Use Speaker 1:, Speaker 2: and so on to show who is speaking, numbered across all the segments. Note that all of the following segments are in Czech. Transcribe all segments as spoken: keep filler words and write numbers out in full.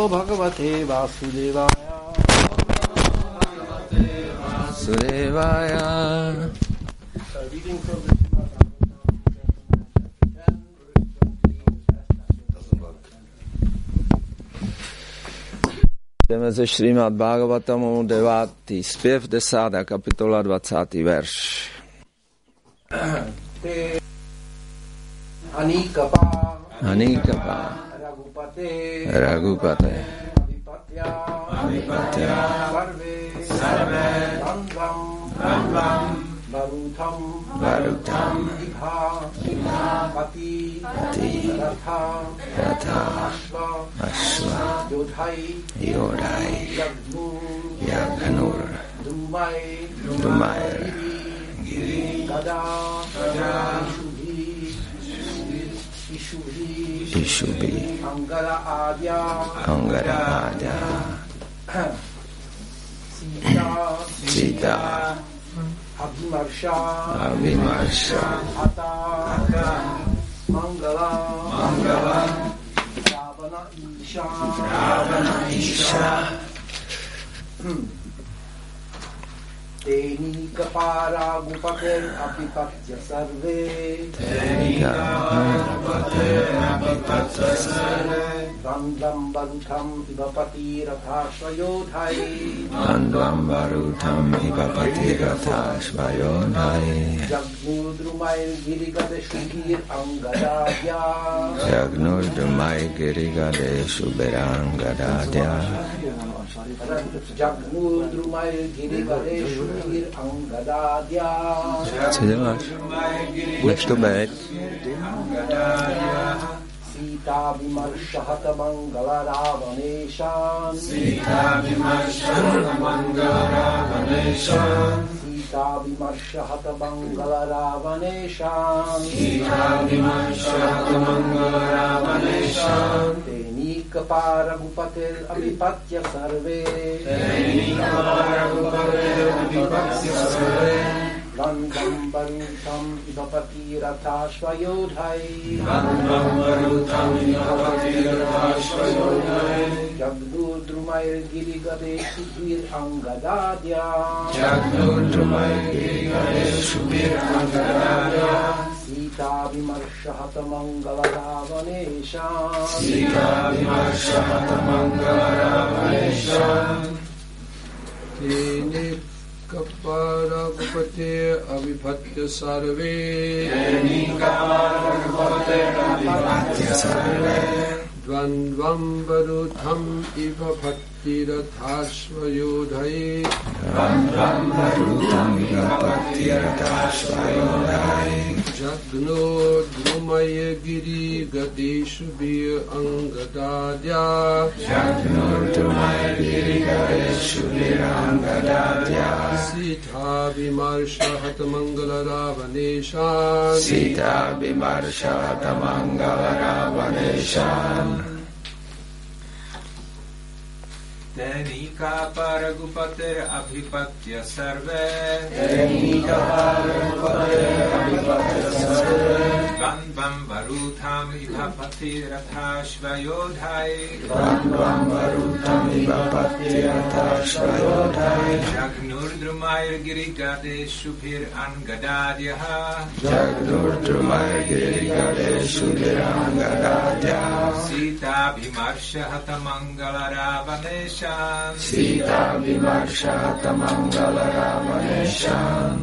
Speaker 1: भगवते वासुदेवाय
Speaker 2: वासुदेवाय Jdeme ze Šrímad Bhagavatamu, devátý zpěv, desátá kapitola, dvacátý verš.
Speaker 1: Anikapa
Speaker 2: Anikapa
Speaker 1: Ragupate
Speaker 2: Ragupate
Speaker 1: Avipatya Sarve Sarve Randvam Randvam Barutam
Speaker 2: Varutam
Speaker 1: Ibha Ibha Pati
Speaker 2: Pati
Speaker 1: Ratha
Speaker 2: Ratha
Speaker 1: Ashva
Speaker 2: Ashva
Speaker 1: Yodhai
Speaker 2: Yodhai
Speaker 1: Yagnur
Speaker 2: Yagnur
Speaker 1: Dumai
Speaker 2: Dumai
Speaker 1: Giri Gada Gada Ishubhi
Speaker 2: Ishubhi
Speaker 1: Angara Adya
Speaker 2: Angara Adya
Speaker 1: Sita
Speaker 2: Sita
Speaker 1: Abhimarsha
Speaker 2: Abhimarsha
Speaker 1: Ata Ata Mangala Mangala Ravana Isha Ravana Isha Teni Kapara Gupater Apipatya Sarve
Speaker 2: Teni Kapara Gupater Apipatya Sarve
Speaker 1: Vandam Barutam Ibapati Rathashvayodhai
Speaker 2: Vandam Barutam Ibapati Rathashvayodhai
Speaker 1: Jagnudrumair Girigade Shubhir Angadadya
Speaker 2: Jagnudrumair Girigade Shubhirangadadya
Speaker 1: Jagnudrumair Girigade Shubhir Angadadya
Speaker 2: Co děláš? Nech to být.
Speaker 1: Sita Vimarshahata Mangala Ravaneshan
Speaker 2: Sita Vimarshahata Mangala Ravaneshan
Speaker 1: Sita Vimarshahata Mangala Ravaneshan
Speaker 2: Sita Vimarshahata Mangala Ravaneshan
Speaker 1: Teni Kapara Gupatel Avipatya Sarve
Speaker 2: Teni Kapara Gupatel Avipatya Sarve
Speaker 1: Vandam Barutam Ibapati Rathashvayodhai
Speaker 2: Vandam Barutam Ibapati Rathashvayodhai
Speaker 1: Jagdudrumair Girigade Shubhir Angadadya
Speaker 2: Jagdudrumair Girigade Shubhir Angadadya
Speaker 1: Sita Vimarshahata Mangala Ravaneshan
Speaker 2: Sita Vimarshahata Mangala Ravaneshan
Speaker 3: Teni Kapara Gupate Avipatya Sarve
Speaker 2: Teni Kapara Gupate Avipatya Sarve
Speaker 3: Dvandvam Barutam Ibapati Rathashvayodhai
Speaker 2: Dvandvam Barutam Ibapati Rathashvayodhai
Speaker 3: Jagno Drumaya Giri Gadeshu Bir Angadadya
Speaker 2: Jagno Drumaya Giri Gadeshu Bir Angadadya
Speaker 3: Sita Vimarsha Hatamangala Ravaneshan
Speaker 2: Sita Vimarsha Hatamangala Ravaneshan
Speaker 4: Teni Kapara Gupater Abhipatya Sarve
Speaker 2: Teni Kapara Gupater Abhipatya Sarve
Speaker 4: Vandam Barutam Ibapati Rathashvayodhai
Speaker 2: Vandam Barutam Ibapati Rathashvayodhai
Speaker 4: Jagnurdrumair Girigade Shubhir Angadadya
Speaker 2: Jagnurdrumair Girigade Shubhir Angadadya
Speaker 4: Sita Vimarsha Hatamangala Ravaneshan
Speaker 2: Sita Vimarsha Hatamangala Ravaneshan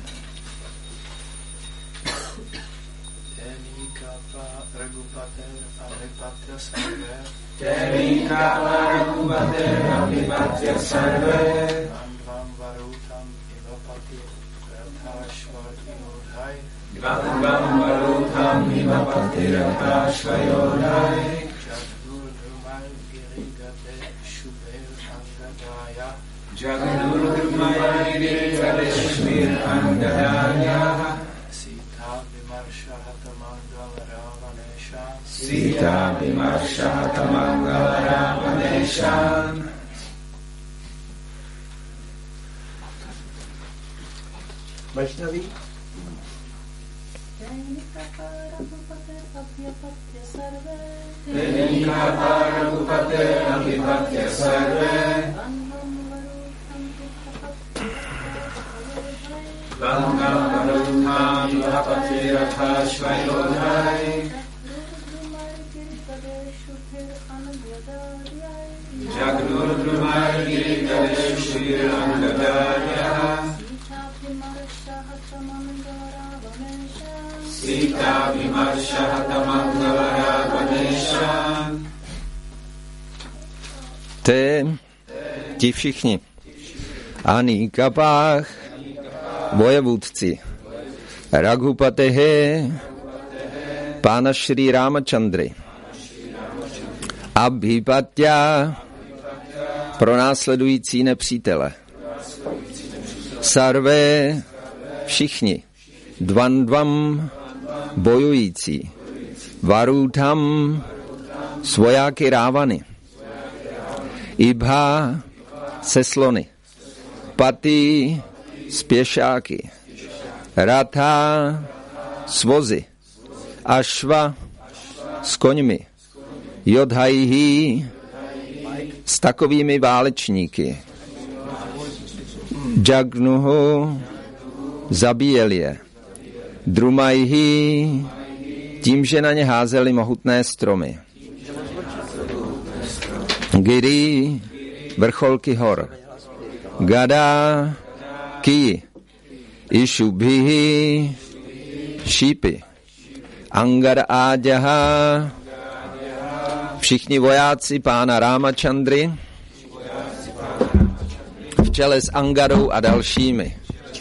Speaker 5: Teni Kapara Gupater Avipatya Sarve
Speaker 2: Teni Kapara Gupater Avipatya Sarve
Speaker 5: Vandam Varutam Ibapati Rathashvayodhai
Speaker 2: Vandam Varutam Ibapati Rathashvayodhai
Speaker 5: Jagdudrumair Girigade Shubhir Angadaya
Speaker 2: Jagnurdrumair Girigade Shubhir Angadadya
Speaker 5: Sita Vimarsha Hatamangala Ravaneshan
Speaker 2: Sita Vimarsha Hatamangala Ravaneshan
Speaker 1: Vaishnavi
Speaker 6: Teni Kapara Gupater Abhipatya Sarve
Speaker 2: Teni Kapara Gupater
Speaker 4: vipatya sarve Gangam varutham vipatirathashvayodhai Jagnur Girikadeshubhir Angadadyah Sita Vimarshahatamangalaravaneshan.
Speaker 2: Ty, ti všichni, Anikapách, vojevůdci, Raghupatehe, pána Šrí Rámachandry, Abhipatya, pronásledující nepřítele, Sarve, všichni, Dvandvam, bojující, Varutham, svojáky Rávany, Ibha, se slony, Pati, spěšáky, Ratha, s vozy, Ashva, s koňmi, Jodhaihi, s takovými válečníky, Jagnuhu, zabíjeli je, Drumaihi, tím, že na ně házeli mohutné stromy, Giri, vrcholky hor, Gada, Ki, Ishubhihi, šípy, Angada Áďaha, všichni vojáci pána Rámachandry, v čele s Angadou a dalšími,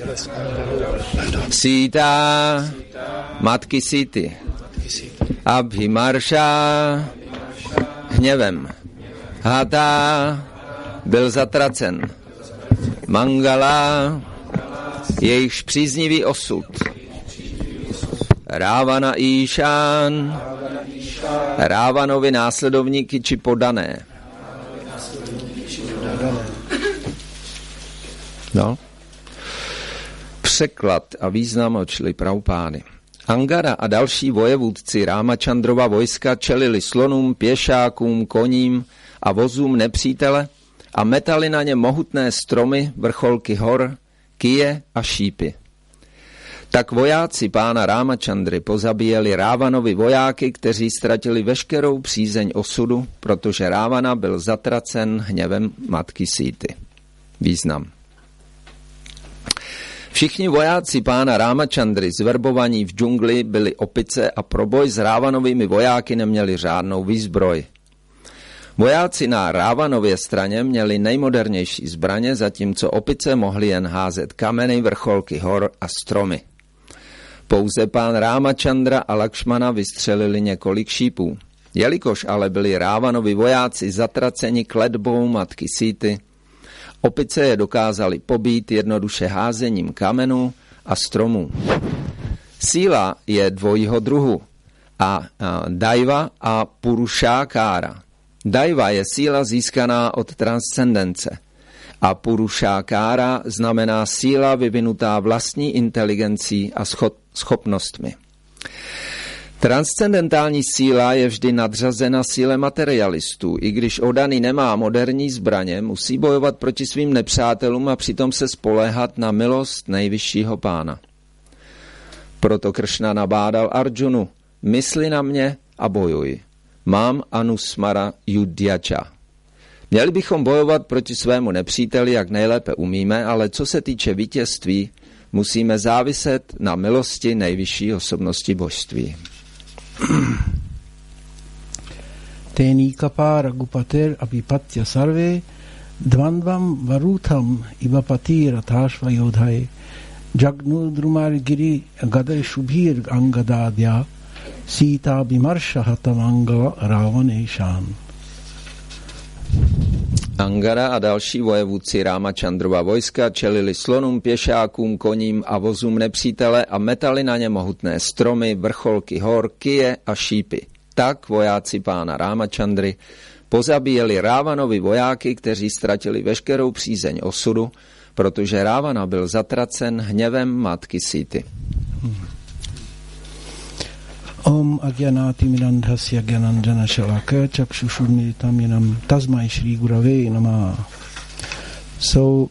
Speaker 2: Sita, matky Sity, Abhimarsha, hněvem, Hata, byl zatracen, Mangala, jejichž příznivý osud, Rávana Íšán, Rávanovi následovníky či podané. No. Překlad a význam od Šrily Prabhupády. Angada a další vojevůdci Rámachandrova vojska čelili slonům, pěšákům, koním a vozům nepřítele a metali na ně mohutné stromy, vrcholky hor, kije a šípy. Tak vojáci pána Rámachandry pozabíjeli Rávanovi vojáky, kteří ztratili veškerou přízeň osudu, protože Rávana byl zatracen hněvem matky Síty. Význam. Všichni vojáci pána Rámachandry zverbovaní v džungli byli opice a pro boj s Rávanovými vojáky neměli žádnou výzbroj. Vojáci na Rávanově straně měli nejmodernější zbraně, zatímco opice mohly jen házet kameny, vrcholky hor a stromy. Pouze pán Rámachandra a Lakšmana vystřelili několik šípů. Jelikož ale byli Rávanovi vojáci zatraceni kletbou matky Síty, opice je dokázali pobít jednoduše házením kamenů a stromů. Síla je dvojího druhu, a, a daiva a purushákára. Daiva je síla získaná od transcendence a purushákára znamená síla vyvinutá vlastní inteligencí a schopnostmi. Transcendentální síla je vždy nadřazena síle materialistů. I když oddaný nemá moderní zbraně, musí bojovat proti svým nepřátelům a přitom se spoléhat na milost nejvyššího pána. Proto Kršna nabádal Arjunu, mysli na mě a bojuj. Mám anusmara yudhyača. Měli bychom bojovat proti svému nepříteli, jak nejlépe umíme, ale co se týče vítězství, musíme záviset na milosti nejvyšší osobnosti božství.
Speaker 6: Tenikapa Raghupater Abhipatya Sarve Dvandvam Varutham Ivapati Rathashva Yodhai Jagnu Drumar Giri Gadar Shubhir Angadadya Sita Bimarsha Hatamangala Ravaneshan.
Speaker 2: Angada a další vojevůdci Rámachandrova vojska čelili slonům, pěšákům, koním a vozům nepřítele a metali na ně mohutné stromy, vrcholky hor, kije a šípy. Tak vojáci pána Rámachandry pozabíjeli Rávanovi vojáky, kteří ztratili veškerou přízeň osudu, protože Rávana byl zatracen hněvem matky Síty.
Speaker 6: Om Agyanati Mirandhasya Gyananjana Shalaka Chakshushumitam Yanam Tasmai Shri Gurave Namah. So,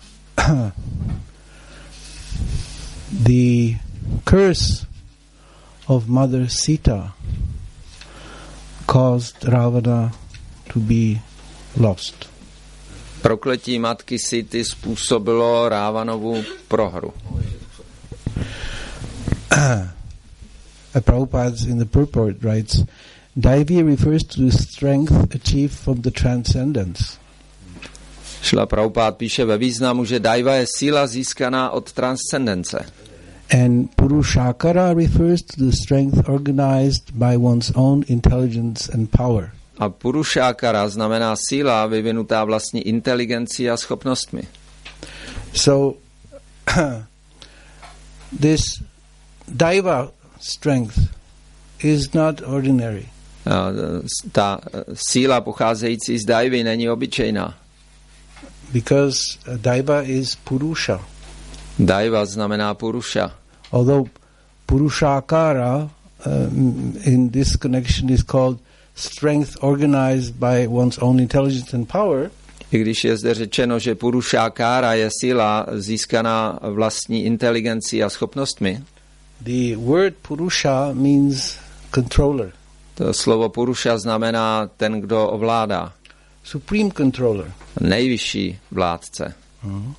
Speaker 6: the curse of Mother Sita caused Ravana to be lost.
Speaker 2: Prokletí matky Sity způsobilo Rávanovu prohru.
Speaker 6: Prabhupada in the purport writes, Daivi refers to the strength achieved from the transcendence.
Speaker 2: Šla Prabhupada píše ve významu, že Daiva je síla získaná od transcendence.
Speaker 6: And Purushakara refers to the strength organized by one's own intelligence and power.
Speaker 2: A Purushakara znamená síla vyvinutá vlastní inteligencí a schopnostmi.
Speaker 6: So, this Daiva strength is not ordinary.
Speaker 2: A ta síla pocházející z Daivy není obyčejná.
Speaker 6: Because Daiva is Purusha.
Speaker 2: Daiva znamená Purusha.
Speaker 6: Although Purushakara um, in this connection is called strength organized by one's own intelligence and power,
Speaker 2: I když je zde řečeno, že Purushakára je síla získaná vlastní inteligencí a schopnostmi,
Speaker 6: the word Purusha means controller.
Speaker 2: to slovo Purusha znamená ten, kdo ovládá.
Speaker 6: Supreme controller.
Speaker 2: Nejvyšší vládce.
Speaker 6: Uh-huh.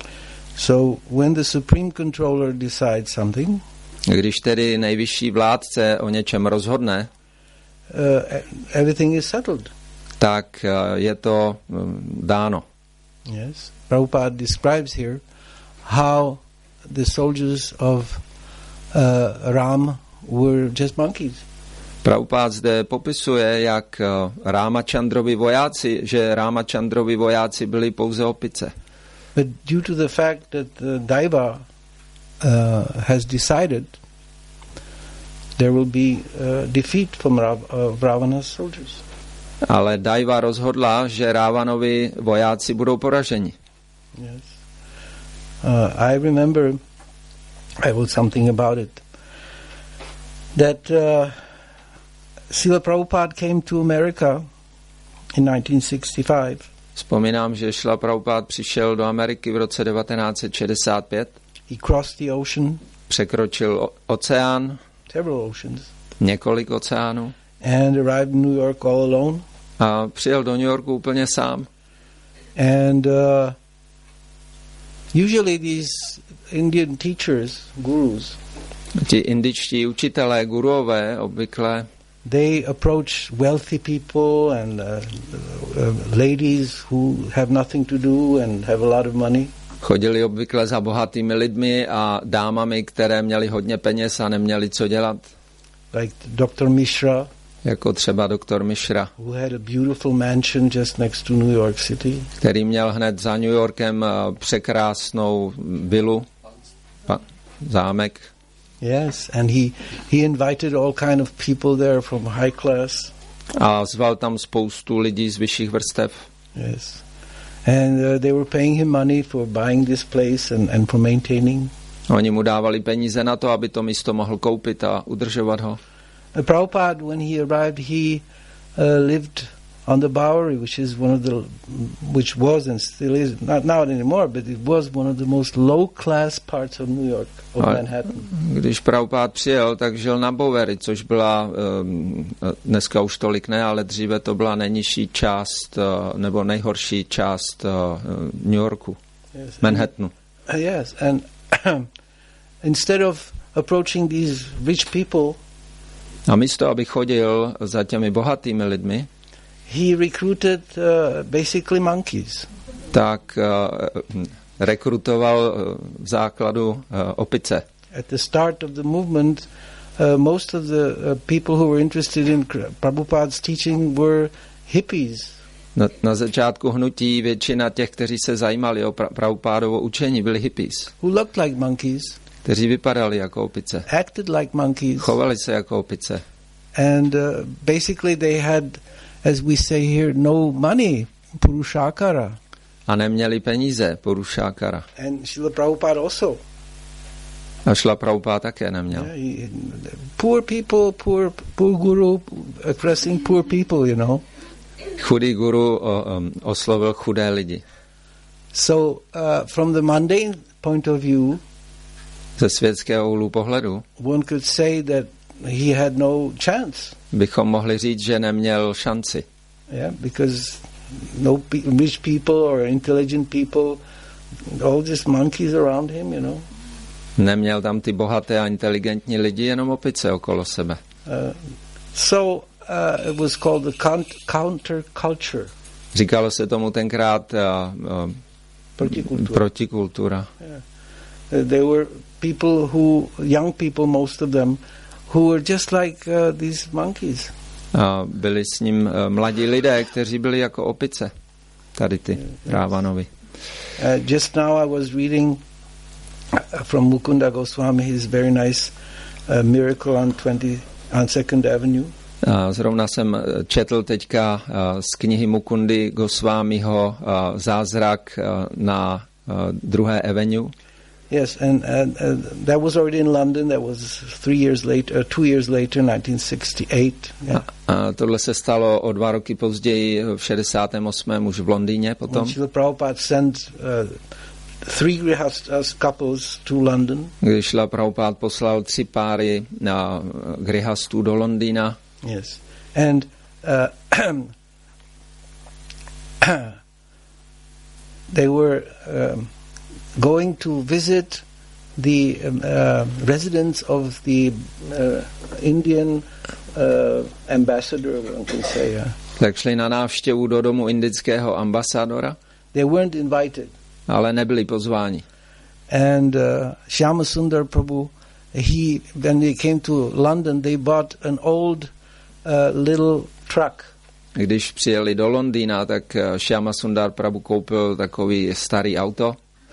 Speaker 6: So when the supreme controller decides something,
Speaker 2: když tedy nejvyšší vládce o něčem rozhodne,
Speaker 6: uh, everything is settled.
Speaker 2: tak uh, je to um, dáno.
Speaker 6: Yes. Prabhupada describes here how the soldiers of uh, Ram were just monkeys.
Speaker 2: Prabhupada zde popisuje, jak uh, Rámachandrovi vojáci, že Rámachandrovi vojáci byli pouze opice.
Speaker 6: But due to the fact that the Daiva uh, has decided, there will be uh, defeat from Rav, uh, Ravana's soldiers.
Speaker 2: Ale Daiva rozhodla, že Rávanovi vojáci budou poraženi.
Speaker 6: Yes. Uh, I remember, I wrote something about it, that uh, Srila Prabhupada came to America in nineteen sixty-five.
Speaker 2: Vzpomínám, že Šla Prabhupada přišel do Ameriky v roce devatenáct set šedesát pět.
Speaker 6: He crossed the ocean.
Speaker 2: Překročil o- oceán.
Speaker 6: Several oceans.
Speaker 2: Několik oceánů.
Speaker 6: And arrived in New York all alone.
Speaker 2: A přijel do New Yorku úplně sám.
Speaker 6: And uh, usually these Indian teachers, gurus,
Speaker 2: Ti indičtí učitelé, guruové, obvykle
Speaker 6: they approach wealthy people and uh, uh, ladies who have nothing to do and have a lot of money.
Speaker 2: chodili obvykle za bohatými lidmi a dámami, které měli hodně peněz a neměli co dělat.
Speaker 6: Like doktor Mishra,
Speaker 2: Jako třeba doktor Mishra,
Speaker 6: who had a beautiful mansion just next to New York City.
Speaker 2: který měl hned za New Yorkem překrásnou vilu, pa, zámek.
Speaker 6: Yes, and he, he invited all kind of people there from high class.
Speaker 2: A zval tam spoustu lidí z vyšších vrstev.
Speaker 6: Yes. And uh, they were paying him money for buying this place and, and for maintaining.
Speaker 2: Oni mu dávali peníze na to, aby to místo mohl koupit a udržovat ho.
Speaker 6: Uh, Prabhupada, when he arrived, he uh, lived on the Bowery, which is one of the, which was and still is, not now anymore, but it was one of the most low-class parts of New York, of
Speaker 2: Ale
Speaker 6: Manhattan.
Speaker 2: když Prabhupada přijel, tak žil na Bowery, což byla, um, dneska už tolik ne, ale dříve to byla nejnižší část, uh, nebo nejhorší část uh, New Yorku,
Speaker 6: Yes.
Speaker 2: Manhattanu.
Speaker 6: Uh, yes, and instead of approaching these rich people,
Speaker 2: A místo, aby chodil za těmi bohatými lidmi,
Speaker 6: he recruited uh, basically monkeys.
Speaker 2: tak uh, rekrutoval uh, v základu uh, opice.
Speaker 6: At the start of the movement, uh, most of the uh, people who were interested in Prabhupada's teaching were hippies.
Speaker 2: Na, na začátku hnutí většina těch, kteří se zajímali o pra- Prabhupádovo učení, byli hippies,
Speaker 6: Who looked like monkeys,
Speaker 2: kteří vypadali jako opice,
Speaker 6: acted like monkeys,
Speaker 2: chovali se jako opice.
Speaker 6: and uh, basically they had, as we say here, no money, Purushakara.
Speaker 2: A neměli peníze, Purushakara.
Speaker 6: And Srila Prabhupada also.
Speaker 2: A Šrila Prabhupáda také neměl.
Speaker 6: Yeah, he, poor people, poor, poor guru addressing poor people, you know.
Speaker 2: Chudý guru o, um, oslovil chudé lidi.
Speaker 6: So, uh, from the mundane point of view,
Speaker 2: Ze světského úhlu pohledu
Speaker 6: one could say that he had no chance.
Speaker 2: bychom mohli říct, že neměl šanci.
Speaker 6: Yeah, because no pe- rich people or intelligent people, all just monkeys around him, you know.
Speaker 2: Neměl tam ty bohaté a inteligentní lidi, jenom opice okolo sebe.
Speaker 6: Uh, so uh, it was called the count- counterculture.
Speaker 2: Říkalo se tomu tenkrát uh, uh,
Speaker 6: Protikultura.
Speaker 2: protikultura.
Speaker 6: Yeah. Uh, there were people who, young people, most of them, who were just like uh, these monkeys.
Speaker 2: A byli s ním uh, mladí lidé, kteří byli jako opice. Tady ty Rávanovi.
Speaker 6: Uh, just now I was reading from Mukunda Goswami his very nice uh, miracle on twenty on Second Avenue.
Speaker 2: A zrovna jsem četl teďka uh, z knihy Mukundy Goswamiho uh, Zázrak uh, na uh, druhé Avenue.
Speaker 6: Yes, and, and uh, that was already in London. That was three years later, uh, two years later, nineteen sixty-eight. Yeah.
Speaker 2: A, a tohle se stalo o dva roky později, v šedesátém osmém už v Londýně potom.
Speaker 6: When Srila Prabhupada sent uh, three grihastas couples to London.
Speaker 2: Když Srila Prabhupada poslal tři páry na grihastů do Londýna.
Speaker 6: Yes, and uh, they were um, going to visit the um, uh, residence of the uh, Indian uh, ambassador, one can say. Uh.
Speaker 2: Tak šli na návštěvu do domu indického ambasadora.
Speaker 6: They weren't invited.
Speaker 2: Ale nebyli pozváni.
Speaker 6: And uh, Shyama Sundar Prabhu, he, when they came to London, they bought an old uh, little truck.
Speaker 2: Když přijeli do Londýna, tak Shyama Sundar Prabhu koupil takový starý auto.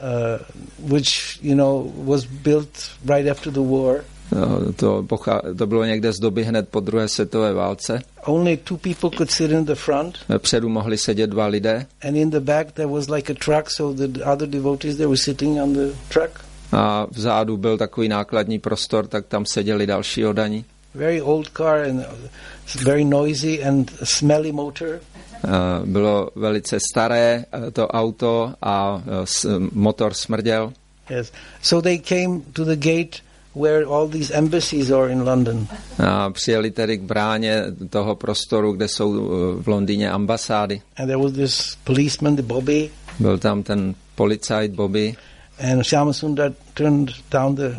Speaker 6: Uh, which, you know, was built right after the war.
Speaker 2: No, to, pochá, to bylo někde z doby hned po druhé světové válce.
Speaker 6: Only two people could sit in the front.
Speaker 2: Vpředu mohli sedět dva lidé.
Speaker 6: And in the back there was like a truck, so the other devotees, they were sitting on the truck.
Speaker 2: A vzadu byl takový nákladní prostor, tak tam seděli další oddaní.
Speaker 6: Very old car and very noisy and smelly motor.
Speaker 2: Uh, bylo velice staré to auto a uh, motor smrděl.
Speaker 6: Yes. So they came to the gate where all these embassies are in London.
Speaker 2: A přijeli tedy k bráně toho prostoru, kde jsou v Londýně ambasády.
Speaker 6: And there was this policeman, the Bobby.
Speaker 2: Byl tam ten policajt Bobby.
Speaker 6: And Shyama Sundar turned down the uh,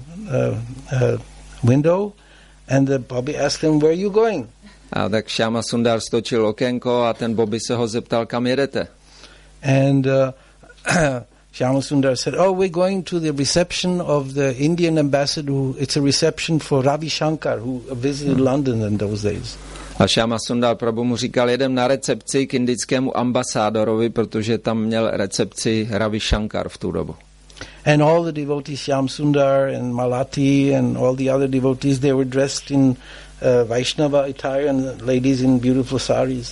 Speaker 6: uh, window, and the Bobby asked him, "Where are you going?"
Speaker 2: A tak Shyama Sundar stočil okénko a ten Bobby se ho zeptal, kam jedete.
Speaker 6: And uh, Shyama Sundar said, "Oh, we're going to the reception of the Indian ambassador. It's a reception for Ravi Shankar, who visited hmm. London in those days."
Speaker 2: A Shyama Sundar Prabhu mu říkal, jedem na recepci k indickému ambasádorovi, protože tam měl recepci Ravi Shankar v tu dobu.
Speaker 6: And all the devotees, Shyam Sundar and Malati and all the other devotees, they were dressed in uh, Vaishnava attire and ladies in beautiful saris.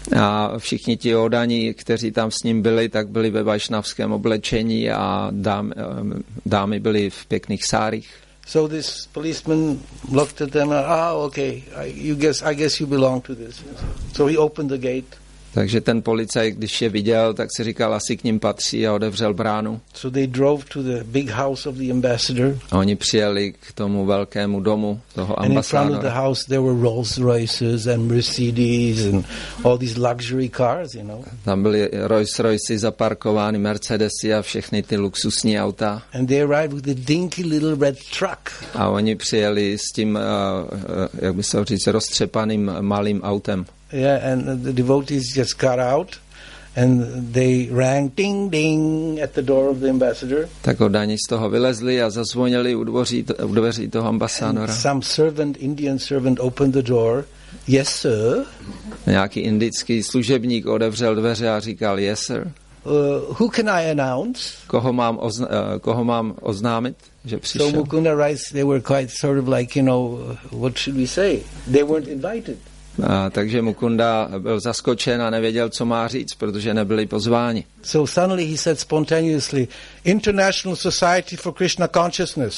Speaker 2: A všichni ti odaní, kteří tam s ním byli, tak byli ve vajšnavském oblečení a dám, dámy byly v pěkných sárích.
Speaker 6: So this policeman looked at them and, ah, okay, I, you guess, I guess you belong to this. So he opened the gate.
Speaker 2: Takže ten policajt, když je viděl, tak si říkal, asi k ním patří a otevřel bránu.
Speaker 6: So they drove to the big house of the ambassador.
Speaker 2: A oni přijeli k tomu velkému domu toho ambasádora.
Speaker 6: And in front of the house there were Rolls Royces and Mercedes and all these luxury cars, you know.
Speaker 2: Tam byly Rolls Royces zaparkovány, Mercedesy a všechny ty luxusní auta.
Speaker 6: And they arrived with a dinky little red truck.
Speaker 2: A oni přijeli s tím, jak by se říct, roztřepaným malým autem.
Speaker 6: Yeah, and the devotees just got out and they rang ding ding at the door of the ambassador.
Speaker 2: Tak oddaní z toho vylezli a zazvonili u dvoří, u dveří toho ambasádora.
Speaker 6: And some servant, Indian servant, opened the door. Yes, sir.
Speaker 2: Nějaký indický služebník otevřel dveře a říkal, yes, sir.
Speaker 6: Uh, who can I announce?
Speaker 2: Koho mám, ozna- uh, koho mám oznámit, že přišel?
Speaker 6: So Mukunda writes, they were quite sort of like, you know, uh, what should we say? They weren't invited.
Speaker 2: A, takže Mukunda byl zaskočen a nevěděl, co má říct, protože nebyli pozváni.
Speaker 6: So suddenly he said spontaneously, International Society for Krishna Consciousness.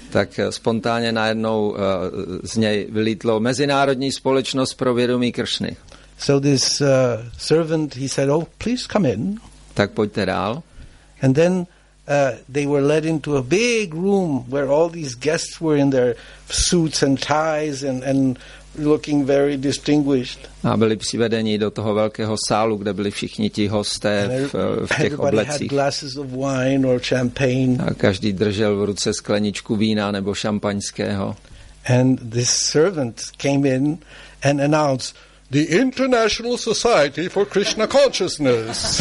Speaker 2: tak spontánně najednou uh, z něj vylítlo Mezinárodní společnost pro vědomí Kršny.
Speaker 6: So this uh, servant, he said, "Oh, please come in."
Speaker 2: Tak pojďte dál.
Speaker 6: And then uh, they were led into a big room where all these guests were in their suits and ties and, and looking very distinguished.
Speaker 2: A byli přivedeni do toho velkého sálu, kde byli všichni ti hosté v, v těch oblecích.
Speaker 6: Of wine or champagne.
Speaker 2: A každý držel v ruce skleničku vína nebo šampaňského.
Speaker 6: And this servant came in and announced, "The International Society for Krishna Consciousness."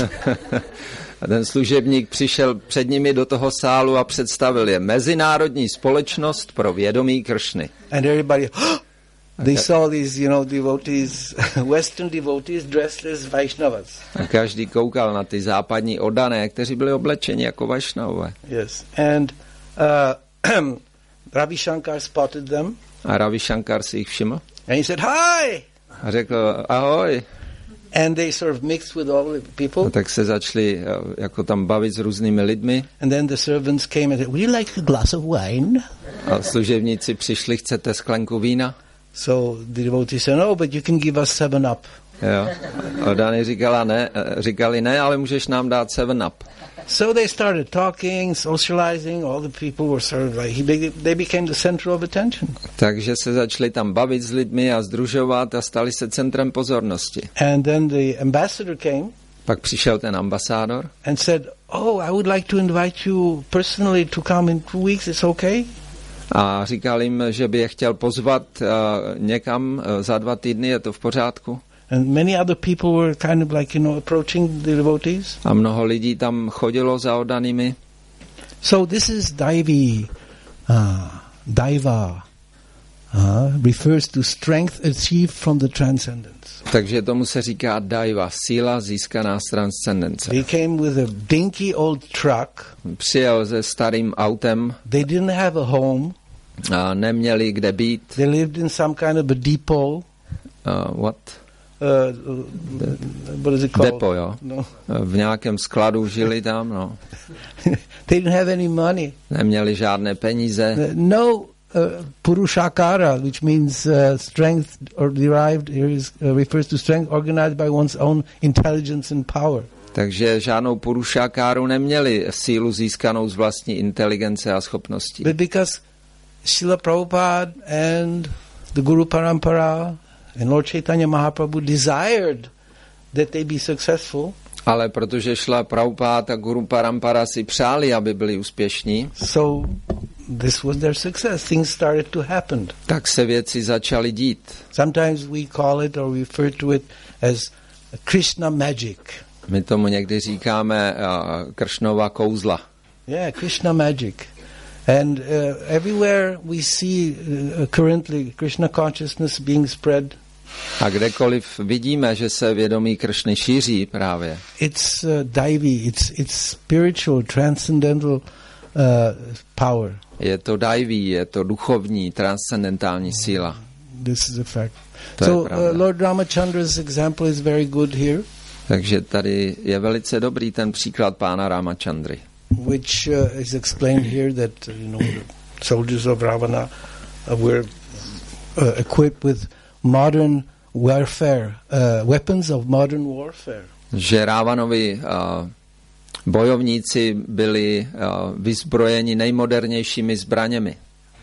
Speaker 2: A ten služebník přišel před nimi do toho sálu a představil je Mezinárodní společnost pro vědomí Kršny.
Speaker 6: And everybody, they saw these, you know, devotees, Western devotees dressed as Vaishnavas.
Speaker 2: A každý koukal na ty západní oddané, kteří byli oblečeni jako Vaishnavové.
Speaker 6: Yes. And uh, Ravi Shankar spotted them.
Speaker 2: A Ravi Shankar si jich všiml.
Speaker 6: And he said, "Hi!"
Speaker 2: A řekl, ahoj.
Speaker 6: And they sort of mixed with all the people.
Speaker 2: A tak se začali jako tam bavit s různými lidmi.
Speaker 6: And then the servants came and said, "Would you like a glass of wine?"
Speaker 2: A služebníci přišli, chcete sklenku vína?
Speaker 6: So the devotee said, "No, but you can give us seven up."
Speaker 2: Jo. A Dany říkala ne, říkali ne, ale můžeš nám dát seven up.
Speaker 6: So they started talking, socializing, all the people were sort of like, he be, they became the center of attention.
Speaker 2: Takže se začali tam bavit s lidmi a sdružovat a stali se centrem pozornosti.
Speaker 6: And then the ambassador came.
Speaker 2: Pak přišel ten ambasádor.
Speaker 6: And said, "Oh, I would like to invite you personally to come in two weeks, it's okay?"
Speaker 2: A říkal jim, že by je chtěl pozvat uh, někam uh, za dva týdny, je to v pořádku.
Speaker 6: And many other people were kind of like, you know, approaching the devotees.
Speaker 2: A mnoho lidí tam chodilo za oddanými.
Speaker 6: So this is Daivi, uh, Daiva, uh, refers to strength achieved from the transcendence.
Speaker 2: Takže tomu se říká Daiva, síla získaná z transcendence.
Speaker 6: They came with a dinky old truck.
Speaker 2: Přijel se starým autem.
Speaker 6: They didn't have a home.
Speaker 2: A neměli kde být.
Speaker 6: They lived in some kind of a depot.
Speaker 2: Uh, what?
Speaker 6: Uh, what is it called?
Speaker 2: Depo, jo.
Speaker 6: No.
Speaker 2: V nějakém skladu žili tam, no.
Speaker 6: They didn't have any money.
Speaker 2: Neměli žádné peníze.
Speaker 6: Uh, no uh, purushakara, which means uh, strength or derived, here is, uh, refers to strength organized by one's own intelligence and power.
Speaker 2: Takže žádnou purušakáru neměli, sílu získanou z vlastní inteligence a schopností.
Speaker 6: But because Srila Prabhupada and the Guru Parampara and Lord Chaitanya Mahaprabhu desired that they be successful.
Speaker 2: Ale protože šla Prabhupada a Guru Parampara si přáli, aby byli úspěšní.
Speaker 6: So this was their success. Things started to happen.
Speaker 2: Tak se věci začaly dít.
Speaker 6: Sometimes we call it or refer to it as Krishna magic.
Speaker 2: My tomu někdy říkáme uh, Kršnova kouzla.
Speaker 6: Yeah, Krishna magic. And uh, everywhere we see uh, currently Krishna consciousness being spread.
Speaker 2: A kdekoliv vidíme, že se vědomí Kršny šíří právě.
Speaker 6: It's uh, daivi, it's it's spiritual, transcendental uh, power.
Speaker 2: Je to daivi, je to duchovní, transcendentální síla.
Speaker 6: This is a fact.
Speaker 2: To
Speaker 6: so uh, Lord Ramachandra's example is very good here.
Speaker 2: Takže tady je velice dobrý ten příklad pána Ramachandry.
Speaker 6: Which uh, is explained here that uh, you know the soldiers of Ravana uh, were uh, equipped with modern warfare, uh, weapons of modern warfare.
Speaker 2: Že Rávanovi uh, bojovníci byli uh, vyzbrojeni nejmodernějšími zbraněmi.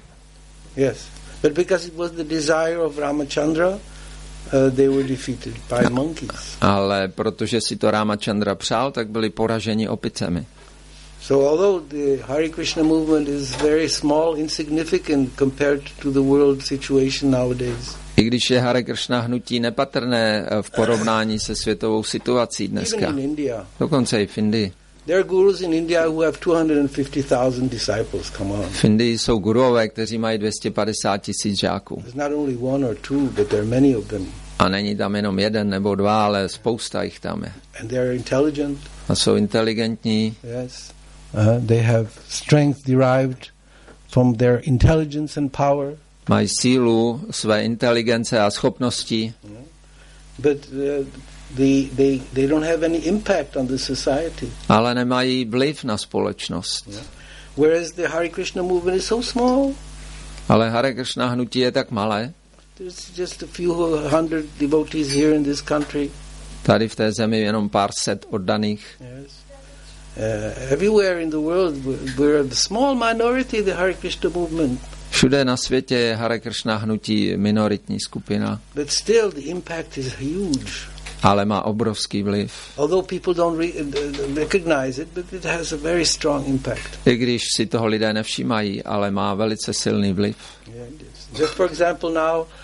Speaker 6: Yes, but because it was the desire of Ramachandra, uh, they were defeated by monkeys.
Speaker 2: Ale protože si to Ramachandra přál, tak byli poraženi opicemi.
Speaker 6: So although the Hare Krishna movement is very small, insignificant compared to the world situation nowadays.
Speaker 2: I když je Hare Krishna hnutí nepatrné v porovnání se světovou situací dneska.
Speaker 6: Even in India.
Speaker 2: Dokonce i v Indii.
Speaker 6: There are gurus in India who have two hundred fifty thousand disciples, come on.
Speaker 2: V Indii jsou guruové, kteří mají dvě stě padesát tisíc žáků.
Speaker 6: There's not only one or two, but there are many of them.
Speaker 2: A není tam jenom jeden nebo dva, ale spousta jich tam je.
Speaker 6: And they are intelligent.
Speaker 2: A jsou inteligentní.
Speaker 6: Yes. Uh, they have strength derived from their intelligence and power.
Speaker 2: Mají sílu své inteligence a schopnosti.
Speaker 6: Yeah. But uh, they, they, they don't have any impact on the society.
Speaker 2: Ale nemají vliv na společnost.
Speaker 6: Yeah. Whereas the Hare Krishna movement is so small.
Speaker 2: Ale Hare Krishna hnutí je tak malé.
Speaker 6: There's just a few hundred devotees here in this country.
Speaker 2: Tady v té zemi jenom pár set oddaných.
Speaker 6: Yes. Uh, everywhere in the world, we're a small minority, the Hare Krishna movement.
Speaker 2: Všude na světě je Hare Krishna hnutí minoritní skupina.
Speaker 6: But still, the impact is huge.
Speaker 2: Ale má obrovský vliv.
Speaker 6: Although people don't re- recognize it, but it has a very strong impact.
Speaker 2: I když si toho lidé nevšímají, ale má velice silný vliv.
Speaker 6: Yeah, it is. Just for example, now, uh,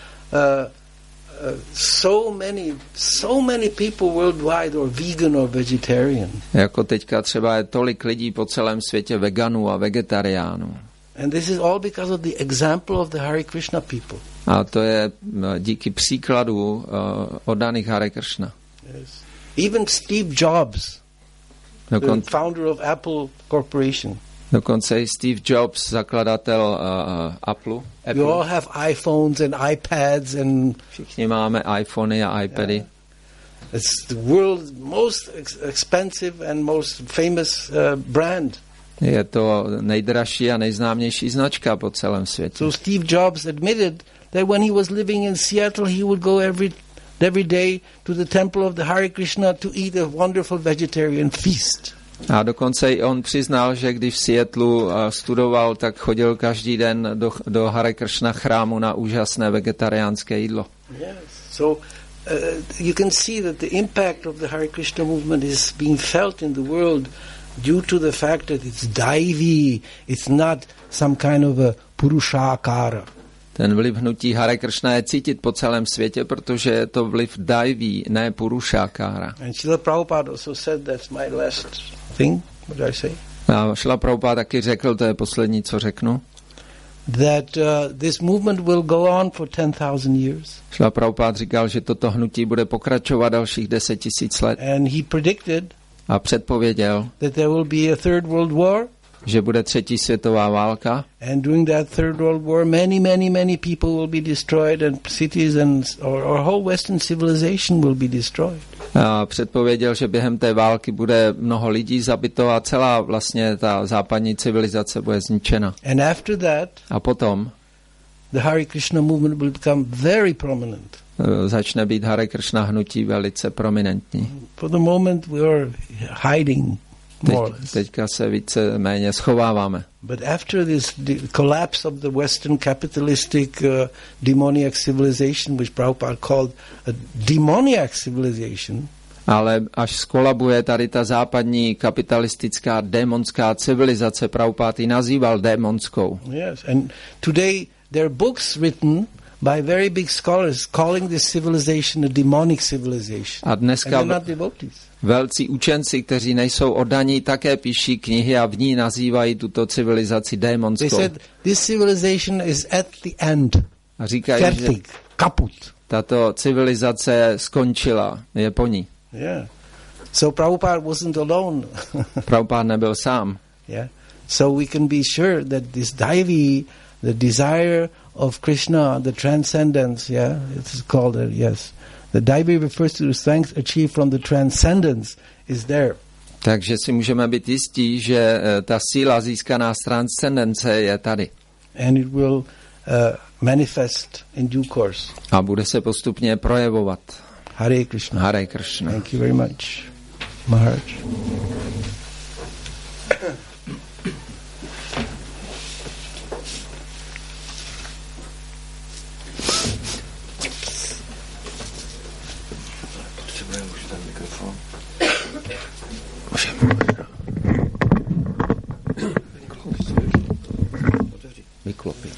Speaker 6: uh, so many, so many people worldwide are vegan or vegetarian.
Speaker 2: Jako teďka třeba je tolik lidí po celém světě veganů a vegetariánů.
Speaker 6: And this is all because of the example of the Hare Krishna people.
Speaker 2: A to je díky příkladu uh, oddaných Hare Krishna.
Speaker 6: Yes. Even Steve Jobs,
Speaker 2: Dokon,
Speaker 6: the founder of Apple Corporation.
Speaker 2: Dokonce i Steve Jobs, zakladatel uh, Apple.
Speaker 6: You all have iPhones and iPads and
Speaker 2: všichni máme iPhony a iPady.
Speaker 6: Yeah. It's the world's most ex- expensive and most famous uh, brand.
Speaker 2: Je to nejdražší a nejznámější značka po celém světě.
Speaker 6: So Steve Jobs admitted that when he was living in Seattle, he would go every every day to the temple of the Hare Krishna to eat a wonderful vegetarian feast.
Speaker 2: A dokonce i on přiznal, že když v Seattlu studoval, tak chodil každý den do, do Hare Krishna chrámu na úžasné vegetariánské jídlo.
Speaker 6: Yes. So uh, you can see that the impact of the Hare Krishna movement is being felt in the world due to the fact that it's daivi, it's not some kind of a purushakara.
Speaker 2: Ten vliv hnutí Hare Krishna je cítit po celém světě, protože je to vliv daivi, ne purushakara.
Speaker 6: And Srila Prabhupada also said, that's my last thing, what did I say?
Speaker 2: A Srila Prabhupada taky řekl, to je poslední, co řeknu,
Speaker 6: that uh, this movement will go on for ten thousand years.
Speaker 2: Srila Prabhupada říkal, že toto hnutí bude pokračovat dalších deset tisíc let.
Speaker 6: And he predicted
Speaker 2: A předpověděl,
Speaker 6: that there will be a third world war.
Speaker 2: Že bude třetí světová válka.
Speaker 6: And during that third world war, many, many, many people will be destroyed, and cities and or, or whole Western civilization will be destroyed.
Speaker 2: A předpověděl, že během té války bude mnoho lidí zabito a celá vlastně ta západní civilizace bude zničena.
Speaker 6: And after that,
Speaker 2: a potom
Speaker 6: the Hare Krishna movement will become very prominent.
Speaker 2: Začne být Hare Krishna hnutí velice prominentní.
Speaker 6: For the moment we are hiding.
Speaker 2: Teď, teďka se více méně schováváme.
Speaker 6: But after this collapse of the Western capitalistic uh, demoniac civilization, which Prabhupada called a demoniac civilization,
Speaker 2: ale až skolabuje tady ta západní kapitalistická démonská civilizace, Prabhupada ji nazýval démonskou.
Speaker 6: Yes, and today there are books written by very big scholars calling this civilization a demonic civilization.
Speaker 2: A dneska
Speaker 6: and they're not devotees.
Speaker 2: Velcí učenci, kteří nejsou oddaní, také píší knihy a v ní nazývají tuto civilizaci démonskou.
Speaker 6: They said this civilization is at the end.
Speaker 2: A říkají,
Speaker 6: Fertig,
Speaker 2: že
Speaker 6: kaput.
Speaker 2: Tato civilizace skončila, je po ní.
Speaker 6: Yeah. So Prabhupada wasn't alone.
Speaker 2: Prabhupada nebyl sám.
Speaker 6: Yeah. So we can be sure that this daivi, the desire of Krishna, the transcendence, yeah, it's called a, yes. The daivi refers to the strength achieved from the transcendence is there.
Speaker 2: Takže si můžeme být jistí, že ta síla získaná z transcendence je tady.
Speaker 6: And it will uh, manifest in due course.
Speaker 2: A bude se postupně projevovat.
Speaker 6: Hare Krishna.
Speaker 2: Hare Krishna.
Speaker 6: Thank you very much, Maharaj.
Speaker 2: Vyklopit.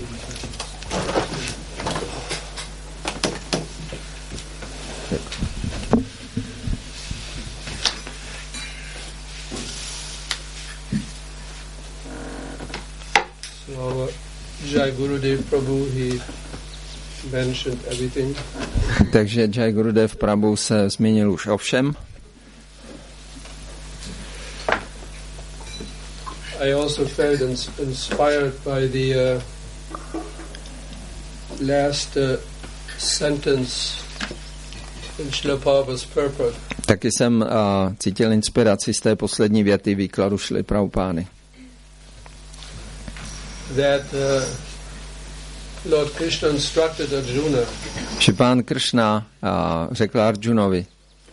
Speaker 3: So, Jai Gurudev Prabhu, he mentioned everything.
Speaker 2: Takže Jai Gurudev Prabhu se zmínil už o všem.
Speaker 3: I also felt ins- inspired by the uh, last uh, sentence in Srila Prabhupada's purport.
Speaker 2: Taky jsem uh, cítil inspiraci z té poslední věty výkladu Šrily Prabhupády.
Speaker 3: that uh, Lord Krishna instructed Arjuna
Speaker 2: že pán Kršna uh, řekl Arjunovi,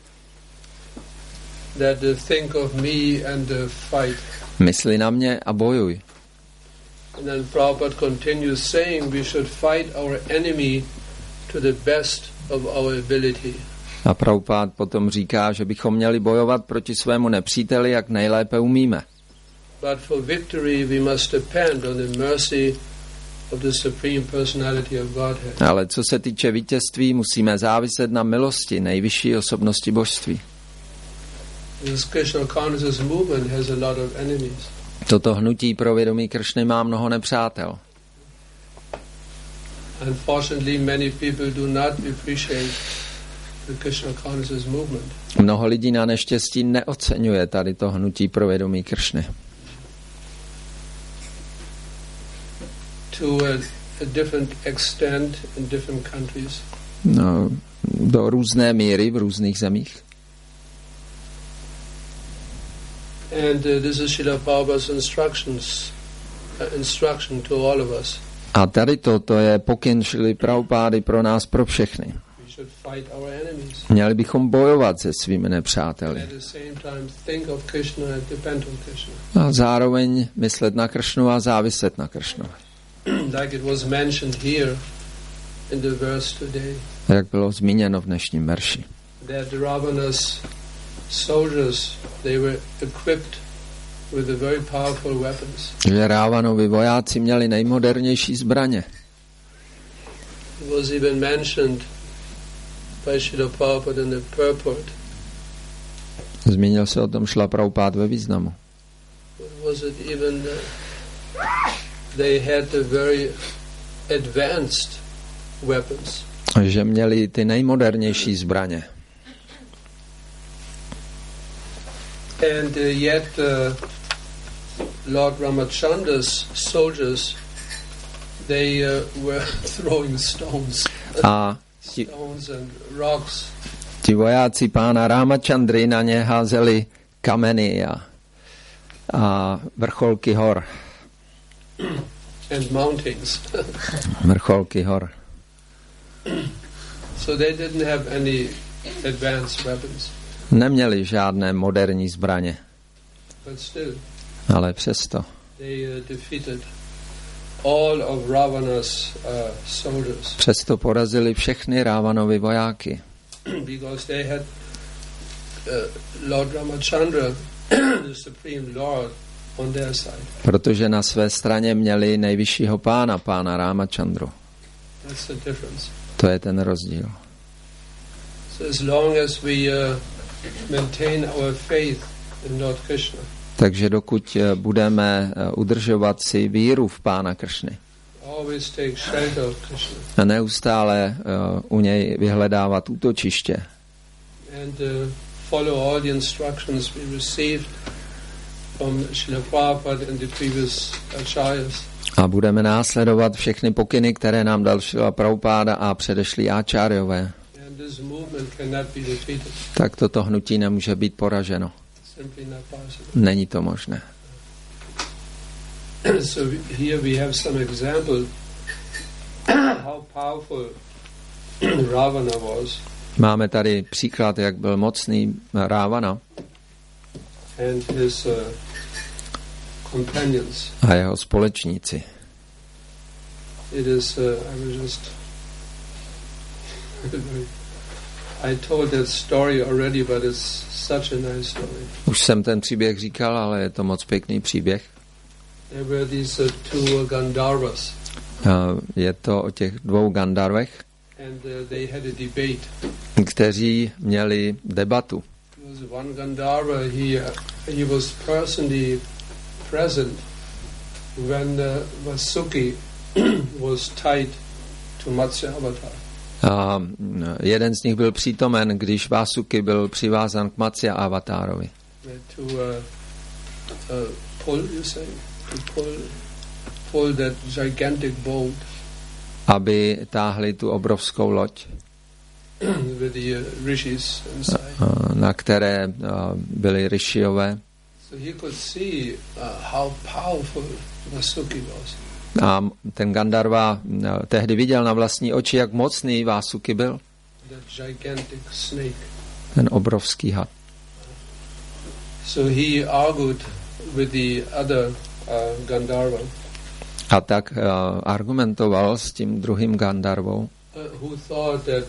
Speaker 3: that uh, think of me and uh, fight.
Speaker 2: mysli na mě a bojuj.
Speaker 3: And then Prabhupada continues saying we should fight our enemy to the best of our ability.
Speaker 2: A Prabhupád potom říká, že bychom měli bojovat proti svému nepříteli, jak nejlépe umíme.
Speaker 3: But for victory we must depend on the mercy of the Supreme Personality of Godhead.
Speaker 2: Ale co se týče vítězství, musíme záviset na milosti nejvyšší osobnosti božství.
Speaker 3: This Krishna consciousness movement has a lot of enemies.
Speaker 2: Toto hnutí pro vědomí Kršny má mnoho nepřátel.
Speaker 3: Unfortunately, many people do not appreciate the Krishna consciousness movement.
Speaker 2: Mnoho lidí na neštěstí neoceňuje tady to hnutí pro vědomí Kršny.
Speaker 3: To a, a different extent in different countries.
Speaker 2: No, do různé míry v různých zemích.
Speaker 3: And uh, this is Srila Prabhupada's instructions, uh, instruction to all of us.
Speaker 2: A tady to, to je pokyn Šrily Prabhupády pro nás, pro všechny.
Speaker 3: We should fight our enemies.
Speaker 2: Měli bychom bojovat se svými nepřáteli.
Speaker 3: At the same time, think of Krishna and depend on Krishna.
Speaker 2: A zároveň myslet na Kršnu a záviset na Kršnu.
Speaker 3: Like it was mentioned here in the verse today,
Speaker 2: Jak bylo zmíněno v dnešním verši.
Speaker 3: that the Ravana's soldiers, they were equipped with the very powerful weapons.
Speaker 2: Že Rávanovi vojáci měli nejmodernější zbraně.
Speaker 3: It was even mentioned by Srila Prabhupada in the purport.
Speaker 2: Zmínil se o tom Šrila Prabhupád ve významu.
Speaker 3: Was it even uh, they had the very advanced weapons.
Speaker 2: Že měli ty nejmodernější zbraně.
Speaker 3: And uh, yet uh, Lord Ramachandra's soldiers, they uh, were throwing stones,
Speaker 2: A ti,
Speaker 3: stones and rocks.
Speaker 2: ti vojáci pána Rámachandry na ně házeli kameny a, a vrcholky hor.
Speaker 3: And mountains.
Speaker 2: Vrcholky hor.
Speaker 3: So they didn't have any advanced weapons.
Speaker 2: Neměli žádné moderní zbraně,
Speaker 3: But still,
Speaker 2: ale přesto.
Speaker 3: they uh, defeated all of Ravana's uh, soldiers
Speaker 2: Přesto porazili všechny Rávanovy vojáky,
Speaker 3: because they had uh, Lord Ramachandra, the Supreme Lord, on their side.
Speaker 2: protože na své straně měli nejvyššího pána, pána Rámachandru.
Speaker 3: That's the difference.
Speaker 2: To je ten rozdíl.
Speaker 3: So as long as we uh, maintain our faith in Lord Krishna,
Speaker 2: Takže dokud eh, budeme eh, udržovat si víru v pána Kršny
Speaker 3: always take shelter of Krishna
Speaker 2: a neustále uh, u něj vyhledávat útočiště
Speaker 3: and uh, follow all the instructions we received from Srila Prabhupada and the previous acharyas,
Speaker 2: a budeme následovat všechny pokyny, které nám dal Šrila Prabhupáda a předešlí áčáryové,
Speaker 3: and this movement cannot be defeated.
Speaker 2: tak toto hnutí nemůže být poraženo.
Speaker 3: Simply not possible.
Speaker 2: Není to možné.
Speaker 3: So we- here we have some example how powerful Ravana was
Speaker 2: Máme tady příklad, jak byl mocný Rávana
Speaker 3: and his uh, companions.
Speaker 2: a jeho společníci.
Speaker 3: It is, uh, I was just, I told that story already, but it's such a nice story.
Speaker 2: Už jsem ten příběh říkal, ale je to moc pěkný příběh.
Speaker 3: There were these uh, two Gandharvas,
Speaker 2: Uh, Je to o těch dvou Gandharvech,
Speaker 3: and uh, they had a debate.
Speaker 2: kteří měli debatu.
Speaker 3: There was one Gandharva, he, uh, he was personally present when uh, Vasuki was tied to Matsya Avatar.
Speaker 2: A jeden z nich byl přítomen, když Vasuki byl přivázan k Matsya avatárovi.
Speaker 3: To uh, uh, pull, you say, to pull, pull that gigantic boat
Speaker 2: Aby táhli tu obrovskou loď,
Speaker 3: with the uh, rishis inside.
Speaker 2: uh, na které uh, byli Rishiové.
Speaker 3: So he could see uh, how powerful Vasuki was.
Speaker 2: A ten Gandharva tehdy viděl na vlastní oči, jak mocný Vásuki byl.
Speaker 3: That gigantic snake.
Speaker 2: Ten obrovský had.
Speaker 3: So he argued with the other uh, Gandharva.
Speaker 2: A tak uh, argumentoval s tím druhým Gandharvou,
Speaker 3: Uh, who thought that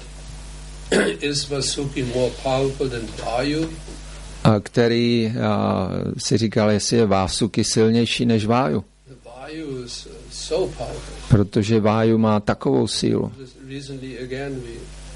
Speaker 3: is Vasuki more powerful than Vayu?
Speaker 2: a který uh, si říkal, jestli je Vásuki silnější než Váju.
Speaker 3: The Vayu is uh, so powerful.
Speaker 2: Protože Váju má takovou sílu.
Speaker 3: Just recently again we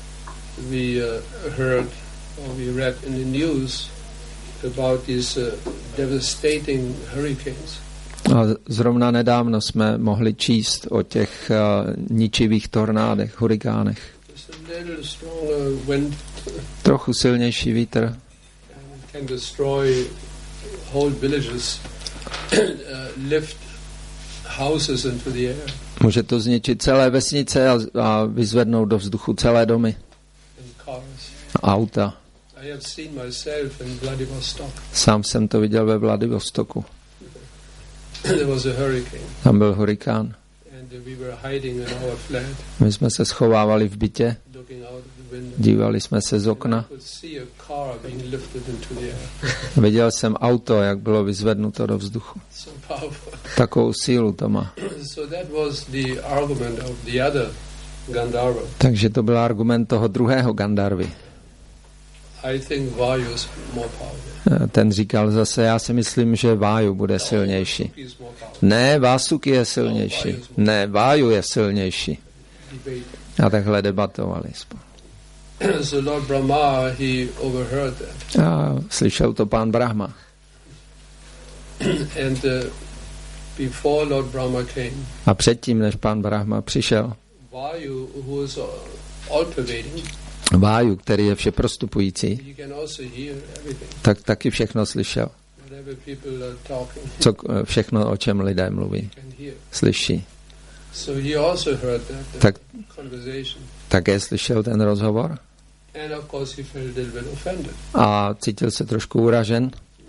Speaker 3: we uh, heard or we read in the news about these uh, devastating hurricanes.
Speaker 2: A zrovna nedávno jsme mohli číst o těch uh, ničivých tornádech, hurikánech.
Speaker 3: Just a little stronger wind
Speaker 2: Trochu silnější vítr
Speaker 3: and can destroy whole villages, uh, lift houses into the air
Speaker 2: může to zničit celé vesnice a, a vyzvednout do vzduchu celé domy,
Speaker 3: and cars.
Speaker 2: auta.
Speaker 3: I have seen myself in Vladivostok.
Speaker 2: Sám jsem to viděl ve Vladivostoku.
Speaker 3: There was a hurricane
Speaker 2: Tam byl hurikán.
Speaker 3: and uh, we were hiding in our flat,
Speaker 2: My jsme se schovávali v bytě,
Speaker 3: looking out of the window.
Speaker 2: dívali jsme se z
Speaker 3: And I
Speaker 2: okna.
Speaker 3: could see a car being lifted into the air.
Speaker 2: Viděl jsem auto, jak bylo vyzvednuto do vzduchu.
Speaker 3: So powerful.
Speaker 2: Takovou sílu to má.
Speaker 3: So that was the argument of the other Gandharva.
Speaker 2: Takže to byl argument toho druhého Gandharvy.
Speaker 3: I think Vayu is more powerful.
Speaker 2: Ten říkal zase, já si myslím, že Váju bude silnější.
Speaker 3: Vasuki is more powerful.
Speaker 2: Ne, Vásuki je silnější. Ne, Váju je silnější.
Speaker 3: Debate.
Speaker 2: A takhle debatovali spolu.
Speaker 3: So Lord Brahma, he overheard that.
Speaker 2: A slyšel to pán Brahma.
Speaker 3: And uh, before Lord Brahma came,
Speaker 2: A předtím, než pán Brahma přišel,
Speaker 3: Vayu, who is uh, all pervading,
Speaker 2: Váju, který je všeprostupující,
Speaker 3: he can also hear everything,
Speaker 2: tak taky všechno slyšel.
Speaker 3: whatever people are talking,
Speaker 2: Co, všechno, o čem lidé mluví,
Speaker 3: he can hear.
Speaker 2: slyší.
Speaker 3: So he also heard that uh,
Speaker 2: Tak
Speaker 3: conversation.
Speaker 2: také slyšel ten rozhovor
Speaker 3: And of course he felt a little bit offended.
Speaker 2: a cítil se trošku uražen,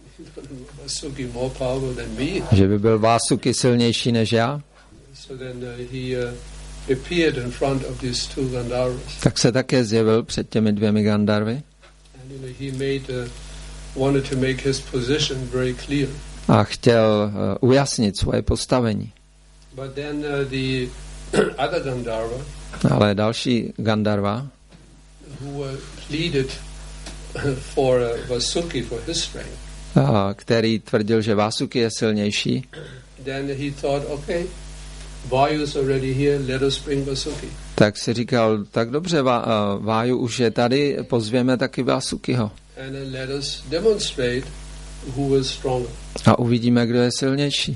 Speaker 3: Vasuki more powerful than me.
Speaker 2: že by byl Vásuki silnější než já.
Speaker 3: So then uh, he uh, appeared in front of these two Gandharvas.
Speaker 2: Tak se také zjevil před těmi dvěmi Gandharvy
Speaker 3: And you know, he made, uh, wanted to make his position very clear.
Speaker 2: a chtěl uh, ujasnit svoje postavení.
Speaker 3: But then uh, the other Gandharva,
Speaker 2: Ale další Gandharva,
Speaker 3: who uh, pleaded for uh, Vasuki for his strength,
Speaker 2: a který tvrdil, že Vásuki je silnější,
Speaker 3: then he thought, okay, Vayu is already here, let us bring Vasuki.
Speaker 2: tak si říkal, tak dobře, Vá, uh, Váju už je tady, pozvěme taky Vásukiho
Speaker 3: And then let us demonstrate who is stronger.
Speaker 2: a uvidíme, kdo je silnější.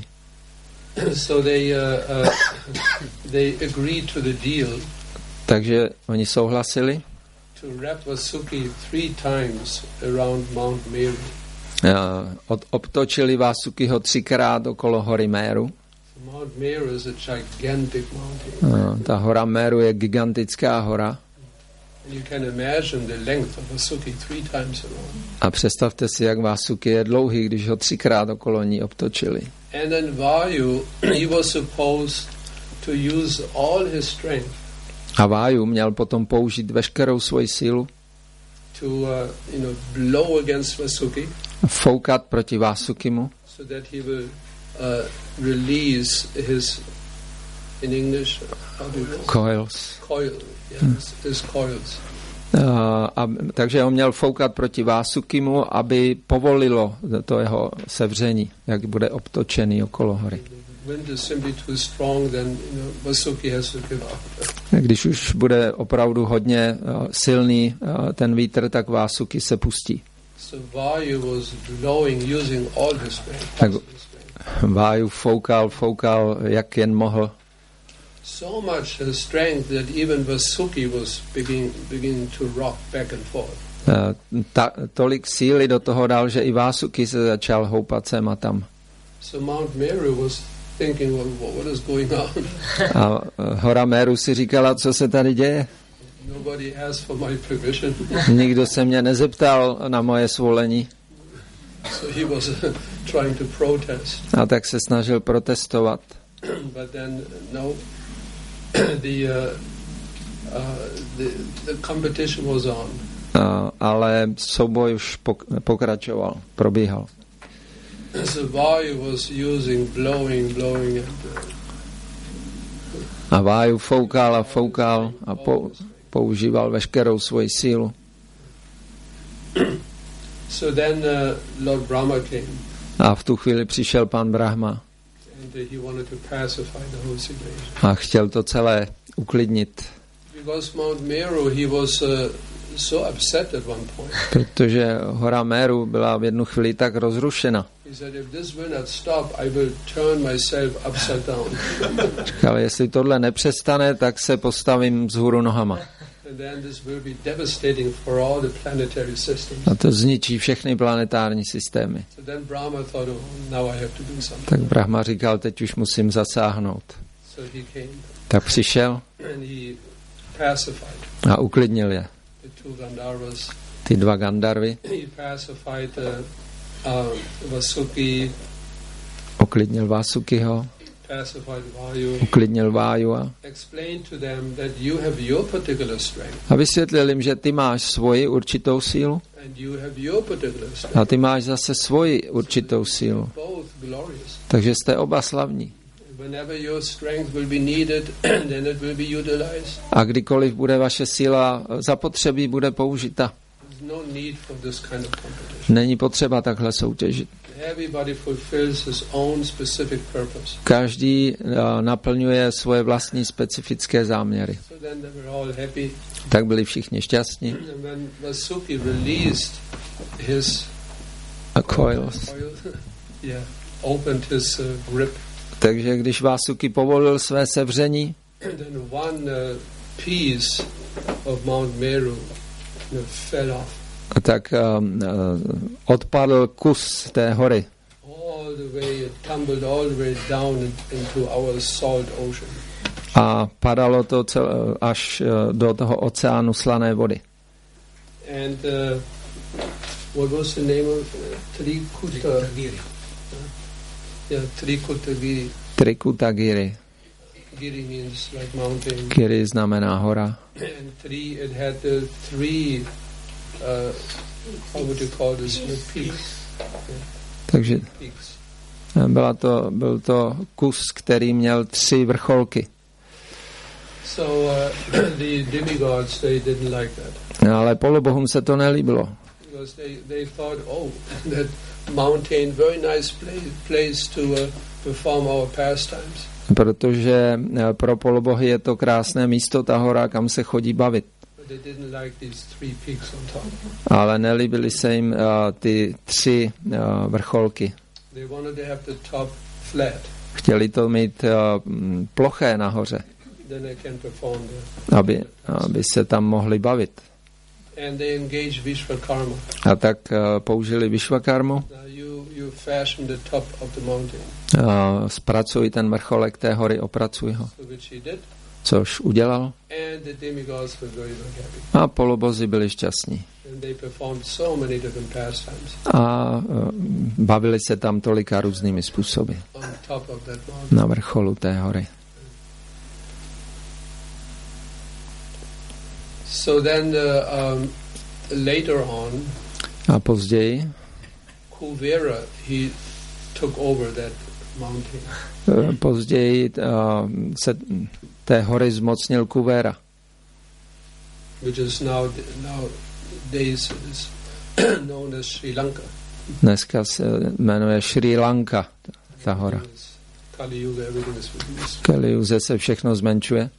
Speaker 3: So they uh, uh, they agreed to the deal
Speaker 2: Takže oni souhlasili,
Speaker 3: to wrap Vasuki three times around Mount Meru.
Speaker 2: uh, od, obtočili Vásukiho třikrát okolo hory Méru.
Speaker 3: So Mount Meru is a gigantic mountain.
Speaker 2: Uh, ta hora Méru je gigantická hora
Speaker 3: And you can imagine the length of Vasuki three times around.
Speaker 2: a představte si, jak Vásuki je dlouhý, když ho třikrát okolo ní obtočili.
Speaker 3: And then Vayu, he was supposed to use all his strength
Speaker 2: A Váju měl potom použít veškerou svoji sílu,
Speaker 3: to, uh, you know, blow against Vasuki
Speaker 2: foukat proti Vásukimu,
Speaker 3: so that he will uh, release his, in English, how do you call it?
Speaker 2: coils.
Speaker 3: Coil, yes, his, his coils.
Speaker 2: Uh, a, takže on měl foukat proti Vásukimu, aby povolilo to jeho sevření, jak bude obtočený okolo hory.
Speaker 3: The wind is simply too strong, then you know, Vasuki has to give up.
Speaker 2: Když už bude opravdu hodně uh, silný uh, ten vítr, tak Vásuki se pustí.
Speaker 3: So Vayu was blowing using all his strength.
Speaker 2: Tak
Speaker 3: possible strength.
Speaker 2: Váju foukal, foukal, jak jen mohl.
Speaker 3: So much uh, strength that even Vasuki was beginning, beginning to rock back and forth.
Speaker 2: Uh, ta, tolik síly do toho dal, že i Vásuki se začal houpat sem a tam.
Speaker 3: So Mount Meru was thinking, well, what is going on?
Speaker 2: A uh, hora Méru si říkala, co se tady děje.
Speaker 3: Nobody asked for my permission.
Speaker 2: Nikdo se mě nezeptal na moje svolení.
Speaker 3: So he was uh, trying to protest.
Speaker 2: A tak se snažil protestovat.
Speaker 3: but then no, the, uh, uh, the the competition was on.
Speaker 2: Uh, ale souboj už pok- pokračoval, probíhal.
Speaker 3: So Vayu was using blowing, blowing, and uh,
Speaker 2: a Váju foukal a foukal a po- používal veškerou svoji sílu.
Speaker 3: so then uh, Lord Brahma came.
Speaker 2: A v tu chvíli přišel pan Brahma
Speaker 3: And uh, he wanted to pacify the whole situation.
Speaker 2: a chtěl to celé uklidnit,
Speaker 3: Because Mount Meru, he was uh, so upset at one point.
Speaker 2: protože hora Meru byla v jednu chvíli tak rozrušena.
Speaker 3: He said, if this will not stop, I will turn myself upside down.
Speaker 2: Říkal, jestli tohle nepřestane, tak se postavím vzhůru nohama.
Speaker 3: And then this will be devastating for all the planetary systems.
Speaker 2: A to zničí všechny planetární systémy.
Speaker 3: So then Brahma thought, oh, now I have to do something.
Speaker 2: Tak Brahma říkal, teď už musím zasáhnout.
Speaker 3: So he came
Speaker 2: Tak přišel
Speaker 3: and he pacified
Speaker 2: a uklidnil je.
Speaker 3: the two Gandharvas.
Speaker 2: Ty dva Gandharvy
Speaker 3: He pacified uh, uh, Vasuki,
Speaker 2: uklidnil Vásukiho,
Speaker 3: pacified Vayu,
Speaker 2: uklidnil Váju a
Speaker 3: explained to them that you have your particular strength
Speaker 2: a vysvětlil jim, že ty máš svoji určitou sílu
Speaker 3: and you have your particular strength.
Speaker 2: a ty máš zase svoji určitou sílu.
Speaker 3: Both glorious.
Speaker 2: Takže jste oba slavní.
Speaker 3: Whenever your strength will be needed, then it will be utilized.
Speaker 2: A kdykoliv bude vaše síla zapotřebí, bude použita.
Speaker 3: There's no need for this kind of competition.
Speaker 2: Není potřeba takhle soutěžit.
Speaker 3: Everybody fulfills his own specific purpose.
Speaker 2: Každý uh, naplňuje svoje vlastní specifické záměry.
Speaker 3: So then they were all happy.
Speaker 2: Tak byli všichni šťastní.
Speaker 3: And when Vasuki released his
Speaker 2: A coils.
Speaker 3: coil, yeah, opened his uh, grip,
Speaker 2: Takže když Vásuki povolil své sevření,
Speaker 3: then one uh, piece of Mount Meru you know, fell off.
Speaker 2: tak um, uh, odpadl kus té hory.
Speaker 3: All the way, it tumbled all the way down in- into our salt ocean.
Speaker 2: A padalo to cel, až uh, do toho oceánu slané vody.
Speaker 3: And uh, what was the name of uh, Trikuta? Yeah, Trikutagiri.
Speaker 2: Trikutagiri.
Speaker 3: Giri means like mountain.
Speaker 2: Kiri znamená hora.
Speaker 3: And three, it had the three, uh, how would you call this, the peaks.
Speaker 2: Takže
Speaker 3: peaks.
Speaker 2: byla to, byl to kus, který měl tři vrcholky.
Speaker 3: So uh, the demigods, they didn't like that.
Speaker 2: Ale polobohům se to nelíbilo.
Speaker 3: Because they, they thought, oh, that mountain, very nice place, place to uh, perform our pastimes.
Speaker 2: Protože eh, pro polobohy je to krásné místo, ta hora, kam se chodí bavit.
Speaker 3: But they didn't like these three peaks on top.
Speaker 2: Ale nelíbily se jim uh, ty tři uh, vrcholky.
Speaker 3: They wanted to have the top flat.
Speaker 2: Chtěli to mít uh, m, ploché nahoře,
Speaker 3: Then they can perform the...
Speaker 2: aby, aby se tam mohli bavit.
Speaker 3: And they engaged Vishvakarma.
Speaker 2: A tak uh, použili Vishvakarmu,
Speaker 3: Now you, you fashion the top of the mountain.
Speaker 2: uh, zpracuj ten vrcholek té hory, opracuj ho.
Speaker 3: So which he did.
Speaker 2: Což udělal.
Speaker 3: And the demigods were very, very happy.
Speaker 2: A polobozy byli šťastní.
Speaker 3: And they performed so many different pastimes
Speaker 2: A uh, bavili se tam tolika různými způsoby
Speaker 3: on top of that mountain.
Speaker 2: na vrcholu té hory.
Speaker 3: So then uh, um, later on,
Speaker 2: A později
Speaker 3: Kuvera, he took over that mountain.
Speaker 2: uh, později uh, se té hory zmocnil Kuvera,
Speaker 3: Which is now nowadays is known as Sri Lanka.
Speaker 2: dneska se jmenuje Sri Lanka, ta hora.
Speaker 3: Kali Yuga, everything is reduced.
Speaker 2: V Kaliuze se všechno zmenšuje.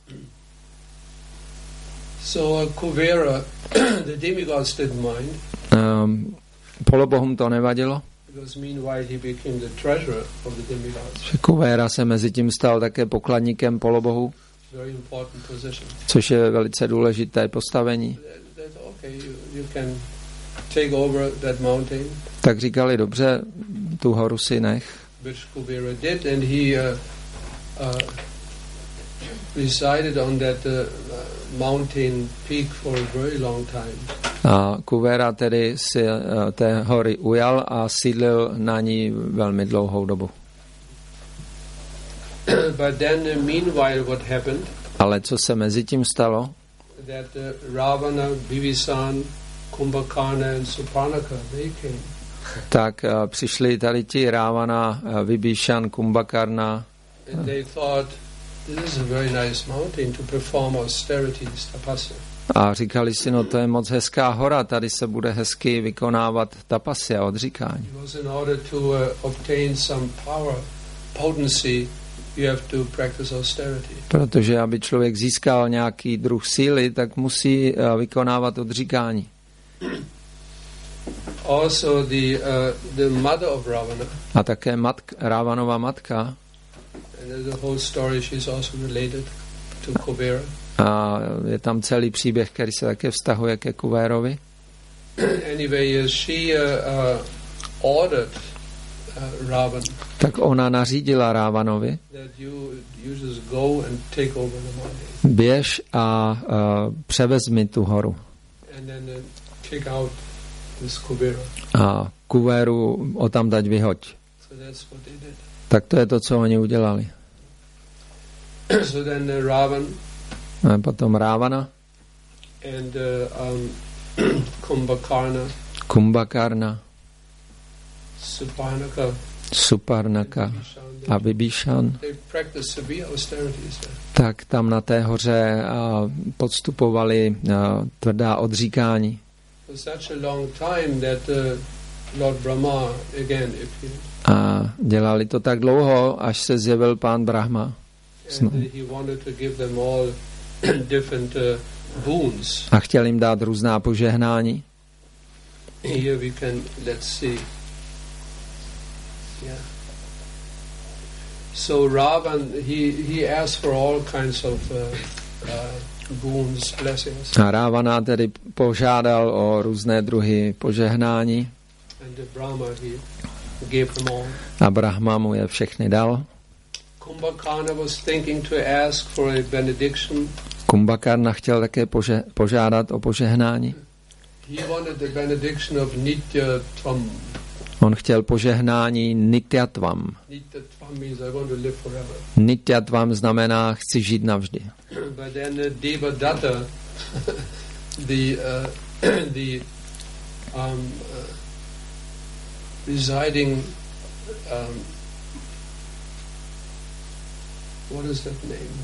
Speaker 3: So uh, Kuvera, the demigods didn't mind,
Speaker 2: Um, polobohům to nevadilo,
Speaker 3: because meanwhile he became the treasurer of the demigods.
Speaker 2: že Kuvera se mezi tím stal také pokladníkem polobohů,
Speaker 3: Very important position.
Speaker 2: což je velice důležité postavení.
Speaker 3: That, that, okay, you, you can take over that mountain,
Speaker 2: Tak říkali, dobře, tu horu si nech.
Speaker 3: which Kuvera did, and he uh, uh, resided on that uh, uh, mountain peak for a very long time.
Speaker 2: A Kuvera tedy si uh, té hory ujal a sídlil na ní velmi dlouhou dobu.
Speaker 3: But then, uh, meanwhile, what happened?
Speaker 2: Ale co se mezi tím stalo?
Speaker 3: That uh, Ravana, Bibisan, Kumbhakarna and Suparnaka, they came.
Speaker 2: Tak uh, přišli tady ti Rávana, uh, Vibhíšan, Kumbhakarna.
Speaker 3: And they thought, this is a very nice mountain to perform austerities, tapasya.
Speaker 2: A říkali si, no to je moc hezká hora, tady se bude hezky vykonávat tapasya, odříkání.
Speaker 3: Because in order to uh, obtain some power, potency, you have to practice austerity.
Speaker 2: Protože aby člověk získal nějaký druh síly, tak musí uh, vykonávat odříkání.
Speaker 3: Also the uh, the mother of Ravana,
Speaker 2: A také matka, Rávanova matka,
Speaker 3: and the whole story, she's also related to Kubera.
Speaker 2: a je tam celý příběh, který se také vztahuje ke Kuvérovi.
Speaker 3: Anyway, uh, she uh, uh, ordered uh, Ravan
Speaker 2: Tak ona nařídila Rávanovi,
Speaker 3: that you you just go and take over the mountain,
Speaker 2: běž a uh, převezmi tu horu.
Speaker 3: and then uh, kick out this Kubera.
Speaker 2: A Kuvéru odtamdať vyhoď.
Speaker 3: So that's what they did.
Speaker 2: Tak to je to, co oni udělali.
Speaker 3: So then uh, Ravan
Speaker 2: A potom Rávana,
Speaker 3: and uh, um, Kumbhakarna,
Speaker 2: Kumbhakarna,
Speaker 3: Suparnaka,
Speaker 2: Suparnaka
Speaker 3: Vibhishan,
Speaker 2: a Vibhíšan,
Speaker 3: they practiced severe austerities there.
Speaker 2: tak tam na té hoře a, podstupovali a, tvrdá odříkání.
Speaker 3: For such a long time that uh, Lord Brahma again appeared.
Speaker 2: A dělali to tak dlouho, až se zjevil pán Brahma.
Speaker 3: And uh, he wanted to give them all different uh, boons.
Speaker 2: A chtěl jim dát různá požehnání.
Speaker 3: Here we can, let's see. Yeah. So Ravan, he, he asked for all kinds of uh, uh, boons, blessings.
Speaker 2: A Rávana tedy požádal o různé druhy požehnání.
Speaker 3: And the Brahma, he gave them all.
Speaker 2: A Brahma mu je všechny dal.
Speaker 3: Kumbhakarna was thinking to ask for a benediction.
Speaker 2: Kumbhakarna chtěl také pože- požádat o požehnání.
Speaker 3: He wanted the benediction of Nityatvam.
Speaker 2: On chtěl požehnání Nityatvam.
Speaker 3: Nityatvam means I want to live forever.
Speaker 2: Nityatvam znamená chci žít navždy.
Speaker 3: But then uh, Devadatta, the uh, the um, uh, residing, um, what is that name?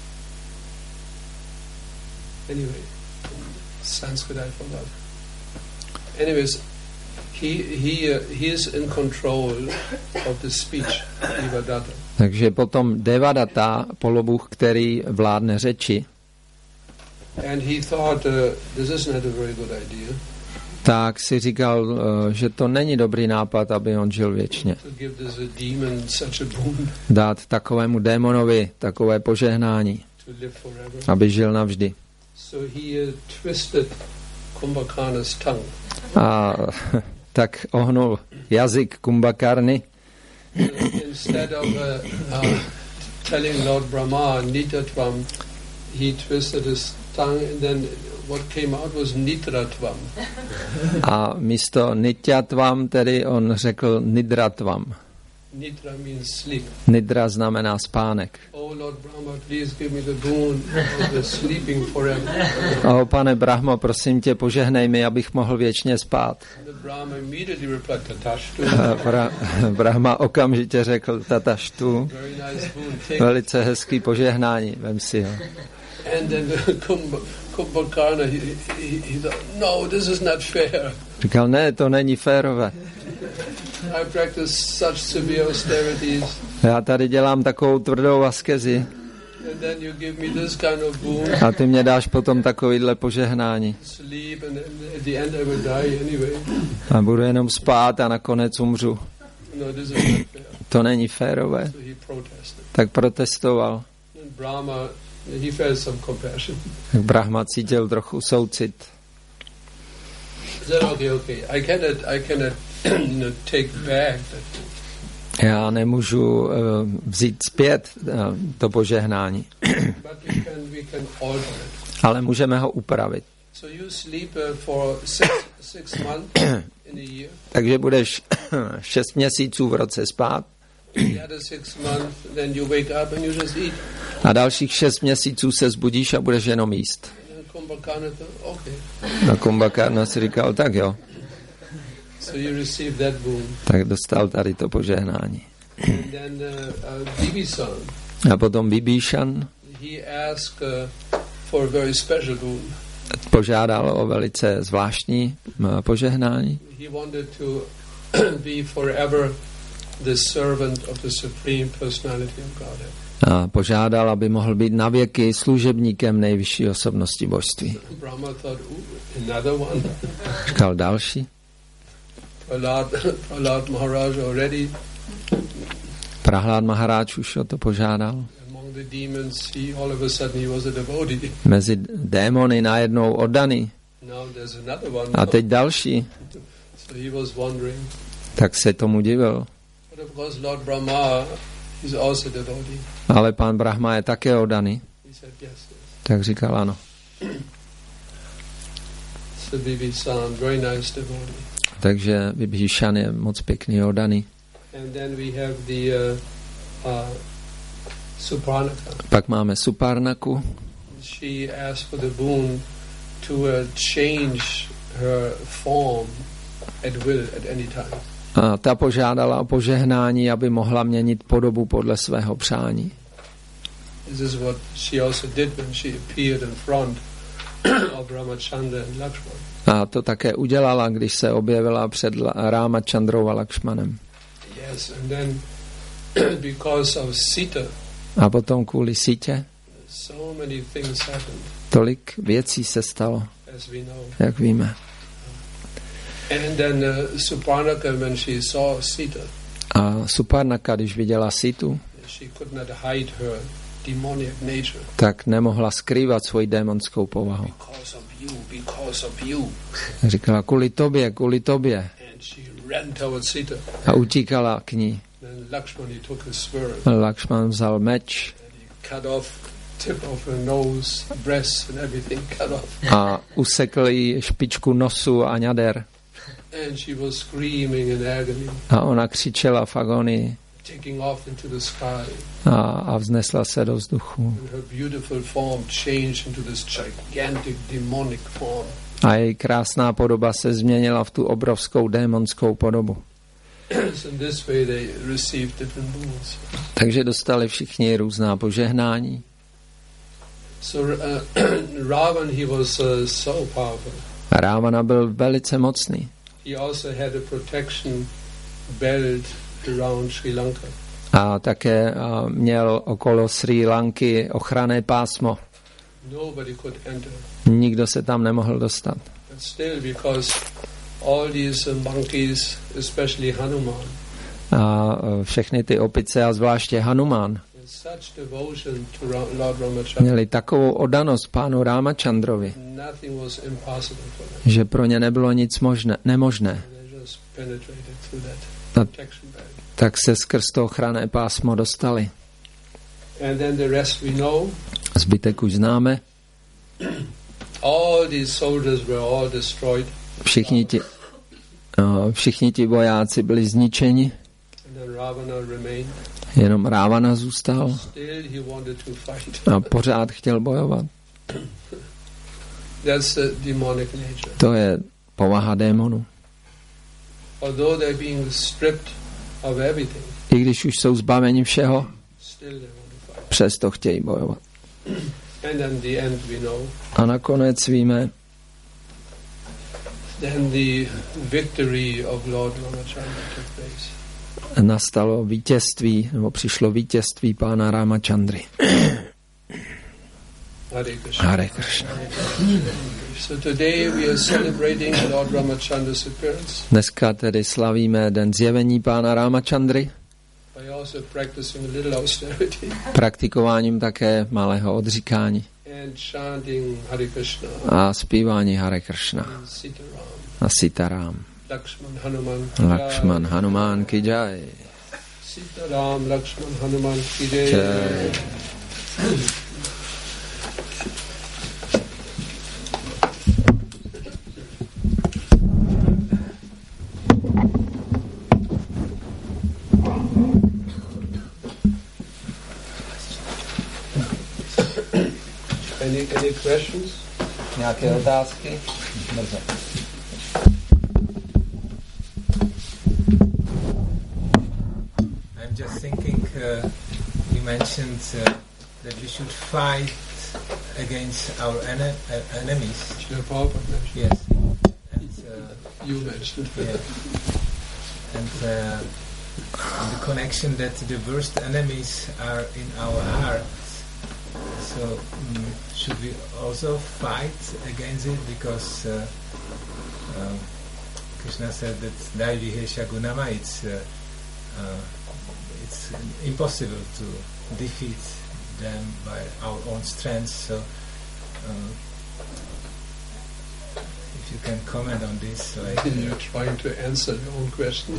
Speaker 3: Anyway, Sanskrit I forgot. Anyways, he he uh, he is in control of the speech, Devadatta.
Speaker 2: Takže potom Devadatta, polobůh, který vládne řeči,
Speaker 3: And he thought uh, this is not a very good idea
Speaker 2: tak si říkal, uh, že to není dobrý nápad, aby on žil věčně.
Speaker 3: to give this a demon such a boon
Speaker 2: Dát takovému démonovi takové požehnání,
Speaker 3: to live forever.
Speaker 2: aby žil navždy.
Speaker 3: So he uh, twisted Kumbhakarna's tongue.
Speaker 2: A tak ohnul jazyk Kumbhakarny.
Speaker 3: Instead of uh, uh, telling Lord Brahma Nityatvam, he twisted his tongue, and then what came out was Nitratvam.
Speaker 2: A místo Nityatvam tedy on řekl Nidratvam.
Speaker 3: Nitra means sleep.
Speaker 2: Nidra znamená spánek.
Speaker 3: Oh Lord Brahma, please give me the boon of the sleeping forever.
Speaker 2: O pane Brahmo, prosím tě, požehnej mi, abych mohl věčně spát.
Speaker 3: The Brahma immediately replied, Tatashtu.
Speaker 2: A Bra- Brahma okamžitě řekl Tataštu.
Speaker 3: Very nice boon. Take.
Speaker 2: Velice hezký požehnání, vem si ho.
Speaker 3: And then Kumbh- Kumbhakarna, he, he, he thought, no, this is not fair.
Speaker 2: Říkal, ne, to není férové.
Speaker 3: I practice such severe austerities,
Speaker 2: Já tady dělám takovou tvrdou askezi
Speaker 3: and then you give me this kind of boon,
Speaker 2: a ty mě dáš potom takovýhle požehnání.
Speaker 3: sleep, and then at the end I will die anyway.
Speaker 2: A budu jenom spát a nakonec umřu.
Speaker 3: No, this is not fair.
Speaker 2: To není férové.
Speaker 3: So he protested.
Speaker 2: Tak protestoval.
Speaker 3: And Brahma, he felt some compassion.
Speaker 2: Tak Brahma cítil trochu soucit.
Speaker 3: He said, okay, okay, I cannot, I cannot, you know, take back that.
Speaker 2: Já nemůžu uh, vzít zpět uh, to požehnání,
Speaker 3: But we can, we can alter it.
Speaker 2: ale můžeme ho upravit.
Speaker 3: So you sleep uh, for six, six months in a year,
Speaker 2: Takže budeš šest měsíců v roce spát
Speaker 3: The other six months, then you wake up and you just eat.
Speaker 2: A dalších šest měsíců se zbudíš a budeš jenom jíst.
Speaker 3: Kumbhakarna, okay.
Speaker 2: A Kumbhakarna si říkal, tak jo.
Speaker 3: So you receive that boon.
Speaker 2: Tak dostal tady to požehnání.
Speaker 3: And then uh, uh, Bibhisan,
Speaker 2: A potom Vibhíšan
Speaker 3: he asked uh, for a very special boon.
Speaker 2: požádal o velice zvláštní m, požehnání.
Speaker 3: He wanted to be forever the servant of the Supreme Personality of Godhead.
Speaker 2: A požádal, aby mohl být navěky služebníkem nejvyšší osobnosti božství.
Speaker 3: Brahma thought, ooh, another one.
Speaker 2: Říkal další.
Speaker 3: Prahlad, Prahlad Maharaj already.
Speaker 2: Prahlad Maharaj už o to požádal.
Speaker 3: Among the demons, he all of a sudden he was a devotee.
Speaker 2: Mezi démony najednou oddaný.
Speaker 3: Now there's another one.
Speaker 2: A teď další.
Speaker 3: So he was wondering.
Speaker 2: Tak se tomu divil.
Speaker 3: But of course Lord Brahma is also devotee.
Speaker 2: Ale pán Brahma je také oddaný.
Speaker 3: He said yes, yes.
Speaker 2: Tak říkal ano.
Speaker 3: So Bibhisan, very nice devotee.
Speaker 2: Takže Vibhíšan je moc pěkný oddaný.
Speaker 3: And then we have the uh, uh, Suparnaka.
Speaker 2: Pak máme Suparnaku.
Speaker 3: She asked for the boon to uh, change her form at will at any time.
Speaker 2: A ta požádala o požehnání, aby mohla měnit podobu podle svého přání.
Speaker 3: This is what she also did when she appeared in front of Ramachandra and Lakshmana.
Speaker 2: A to také udělala, když se objevila před Rámachandrou a Lakšmanem.
Speaker 3: Yes, and then because of Sita,
Speaker 2: A potom kvůli Sitě
Speaker 3: so many things happened,
Speaker 2: tolik věcí se stalo,
Speaker 3: as we know.
Speaker 2: jak víme.
Speaker 3: And then uh, Suparnaka, when she saw Sita,
Speaker 2: A Suparnaka, když viděla Situ,
Speaker 3: she could not hide her demonic nature.
Speaker 2: tak nemohla skrývat svoji démonskou povahu.
Speaker 3: Because of you, because of you.
Speaker 2: Říkala, kvůli tobě, kvůli tobě.
Speaker 3: And she ran towards Sita.
Speaker 2: A utíkala k ní.
Speaker 3: Then Lakshmana he took his sword
Speaker 2: Lakšman vzal meč
Speaker 3: and he cut off tip of her nose, breasts and everything cut off.
Speaker 2: a usekl jí špičku nosu a ňader.
Speaker 3: And she was screaming in agony,
Speaker 2: A ona křičela v agonii
Speaker 3: taking off into the sky.
Speaker 2: a, a vznesla se do vzduchu.
Speaker 3: And her beautiful form changed into this gigantic demonic form.
Speaker 2: A její krásná podoba se změnila v tu obrovskou démonskou podobu.
Speaker 3: So in this way they received different boons.
Speaker 2: Takže dostali všichni různá požehnání.
Speaker 3: So uh, Ravan, he was uh, so powerful.
Speaker 2: A Rávana byl velice mocný.
Speaker 3: He also had a protection belt around Sri Lanka.
Speaker 2: A také a, měl okolo Srí Lanky ochranné pásmo.
Speaker 3: Nobody could enter.
Speaker 2: Nikdo se tam nemohl dostat.
Speaker 3: But still, because all these uh, monkeys, especially Hanuman,
Speaker 2: A všechny ty opice a zvláště Hanuman
Speaker 3: such devotion to Ra- Lord Ramachandra,
Speaker 2: měli takovou oddanost pánu Rámachandrovi,
Speaker 3: nothing was impossible for them.
Speaker 2: že pro ně nebylo nic možné, nemožné.
Speaker 3: They just penetrated through that
Speaker 2: A
Speaker 3: protection belt.
Speaker 2: tak se skrz to ochranné pásmo dostali.
Speaker 3: And then the rest we know.
Speaker 2: Zbytek už známe.
Speaker 3: All these soldiers were all destroyed.
Speaker 2: Všichni ti, uh, všichni ti vojáci byli zničeni,
Speaker 3: And then Ravana remained.
Speaker 2: jenom Rávana zůstal
Speaker 3: Still he wanted to fight.
Speaker 2: a pořád chtěl bojovat.
Speaker 3: That's the demonic nature.
Speaker 2: To je povaha démonu.
Speaker 3: Although they're being stripped of everything,
Speaker 2: I když už jsou zbaveni všeho,
Speaker 3: still they want to fight.
Speaker 2: přesto chtějí bojovat.
Speaker 3: And then the end we know.
Speaker 2: A nakonec víme,
Speaker 3: Then the victory of Lord Ramachandra took place.
Speaker 2: nastalo vítězství, nebo přišlo vítězství pána Rámachandry.
Speaker 3: Hare Krishna.
Speaker 2: Hare Krishna.
Speaker 3: So today we are celebrating Lord Ramachandra's appearance
Speaker 2: Dneska tedy slavíme den zjevení pána Rámachandry,
Speaker 3: by also practicing a little austerity
Speaker 2: praktikováním také malého odříkání
Speaker 3: and chanting Hare Krishna
Speaker 2: a zpívání Hare Krishna
Speaker 3: and Sitaram,
Speaker 2: a Sitaram.
Speaker 3: Lakshman Hanuman,
Speaker 2: Lakshman Hanuman ki jai.
Speaker 3: Sitaram, Lakshman Hanuman ki jai.
Speaker 2: Jai.
Speaker 3: Any, any questions?
Speaker 2: Nějaké otázky? Brzo.
Speaker 7: I'm just thinking, uh, you mentioned uh, that we should fight against our ene- uh, enemies.
Speaker 3: Srila Prabhupada mentioned.
Speaker 7: Yes. And, uh,
Speaker 3: You mentioned.
Speaker 7: yeah. And uh, the connection that the worst enemies are in our hearts. So um, should we also fight against it? Because uh, uh, Krishna said that Daivi Hesha Gunama, it's uh, uh, it's impossible to defeat them by our own strength. So uh, if you can comment on this, like
Speaker 3: You're trying to answer your own question.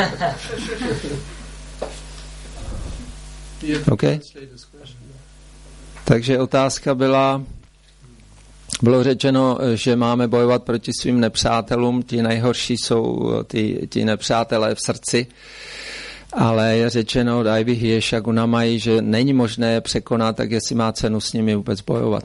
Speaker 3: You have to
Speaker 2: Okay.
Speaker 3: translate this question.
Speaker 2: Takže otázka byla, bylo řečeno, že máme bojovat proti svým nepřátelům, ti nejhorší jsou ty, ti nepřátelé v srdci, ale je řečeno, Daivi Hesha Gunamaji, že není možné je překonat, tak jestli má cenu s nimi vůbec bojovat.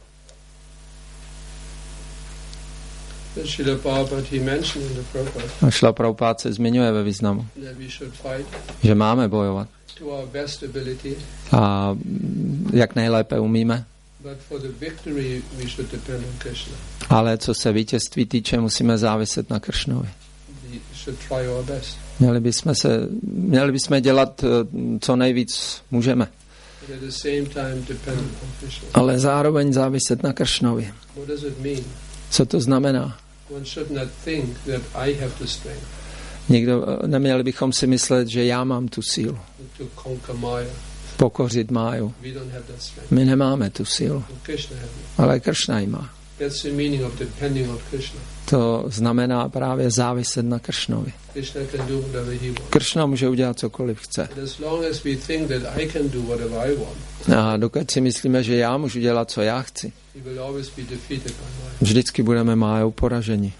Speaker 3: Srila Prabhupada, he mentioned in the Prabhupada
Speaker 2: A Šla Prabhupád se zmiňuje ve významu,
Speaker 3: that we should fight
Speaker 2: že máme bojovat.
Speaker 3: to our best ability,
Speaker 2: A jak nejlépe umíme,
Speaker 3: but for the victory we should depend on Krishna.
Speaker 2: ale co se vítězství týče, musíme záviset na Kršnovi.
Speaker 3: We should try our best.
Speaker 2: Měli bychom, se, měli bychom dělat, co nejvíc můžeme,
Speaker 3: But at the same time depend on Krishna.
Speaker 2: ale zároveň záviset na Kršnovi.
Speaker 3: What does it mean?
Speaker 2: Co to znamená?
Speaker 3: One should not think that I have the strength
Speaker 2: Nikdo, neměli bychom si myslet, že já mám tu sílu
Speaker 3: to conquer Maya.
Speaker 2: pokořit Máju.
Speaker 3: We don't have that strength.
Speaker 2: My nemáme tu sílu,
Speaker 3: Krishna has it.
Speaker 2: ale Kršna ji má.
Speaker 3: That's the meaning of depending on Krishna.
Speaker 2: To znamená právě záviset na Kršnovi.
Speaker 3: Krishna can do whatever he wants.
Speaker 2: Kršna může udělat cokoliv chce.
Speaker 3: And as long as we think that I can do whatever I want,
Speaker 2: A dokud si myslíme, že já můžu dělat, co já chci,
Speaker 3: he will always be defeated by Maya.
Speaker 2: vždycky budeme Májou poraženi.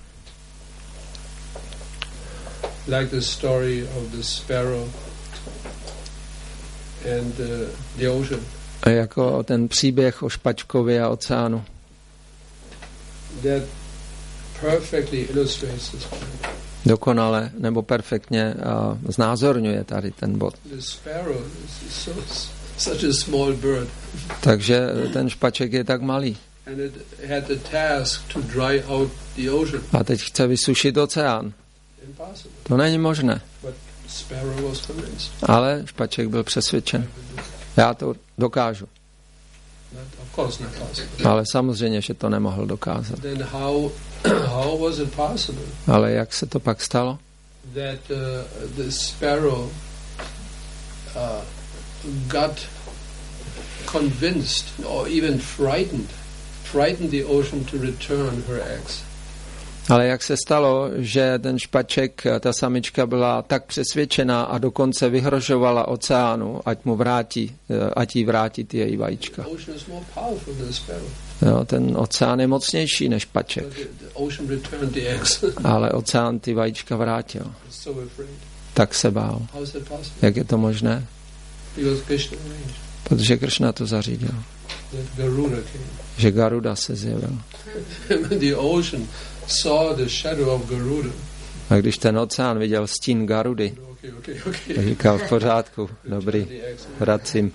Speaker 3: Like the story of the sparrow and uh, the ocean.
Speaker 2: A jako ten příběh o špačkovi a oceánu.
Speaker 3: That perfectly illustrates this point.
Speaker 2: Dokonale nebo perfektně a znázorňuje tady ten bod.
Speaker 3: The sparrow is so, such a small bird,
Speaker 2: Takže ten špaček je tak malý.
Speaker 3: and it had the task to dry out the ocean.
Speaker 2: A teď chce vysušit oceán.
Speaker 3: Impossible.
Speaker 2: To není možné.
Speaker 3: But sparrow was convinced.
Speaker 2: Ale špaček byl přesvědčen. Já to dokážu.
Speaker 3: Not, of course not possible.
Speaker 2: Ale samozřejmě, že to nemohl dokázat.
Speaker 3: Then how how was it possible
Speaker 2: Ale jak se to pak stalo?
Speaker 3: that uh, the sparrow uh, got convinced or even frightened, frightened the ocean to return her eggs?
Speaker 2: Ale jak se stalo, že ten špaček, ta samička byla tak přesvědčená a dokonce vyhrožovala oceánu, ať mu vrátí, ať jí vrátí ty její vajíčka.
Speaker 3: The ocean is more powerful than the sparrow.
Speaker 2: Jo, ten oceán je mocnější než
Speaker 3: So
Speaker 2: špaček,
Speaker 3: the, the ocean returned the eggs.
Speaker 2: ale oceán ty vajíčka vrátil.
Speaker 3: So afraid.
Speaker 2: Tak se bál.
Speaker 3: How is it possible?
Speaker 2: Jak je to možné?
Speaker 3: Because Krishna arranged
Speaker 2: Protože Kršna to zařídil.
Speaker 3: that Garuda came.
Speaker 2: Že Garuda se zjevil.
Speaker 3: When the ocean saw the shadow of Garuda,
Speaker 2: A když ten oceán viděl stín Garudy,
Speaker 3: okay, okay, okay.
Speaker 2: tak říkal v pořádku, dobrý,
Speaker 3: Return the eggs.
Speaker 2: vracím.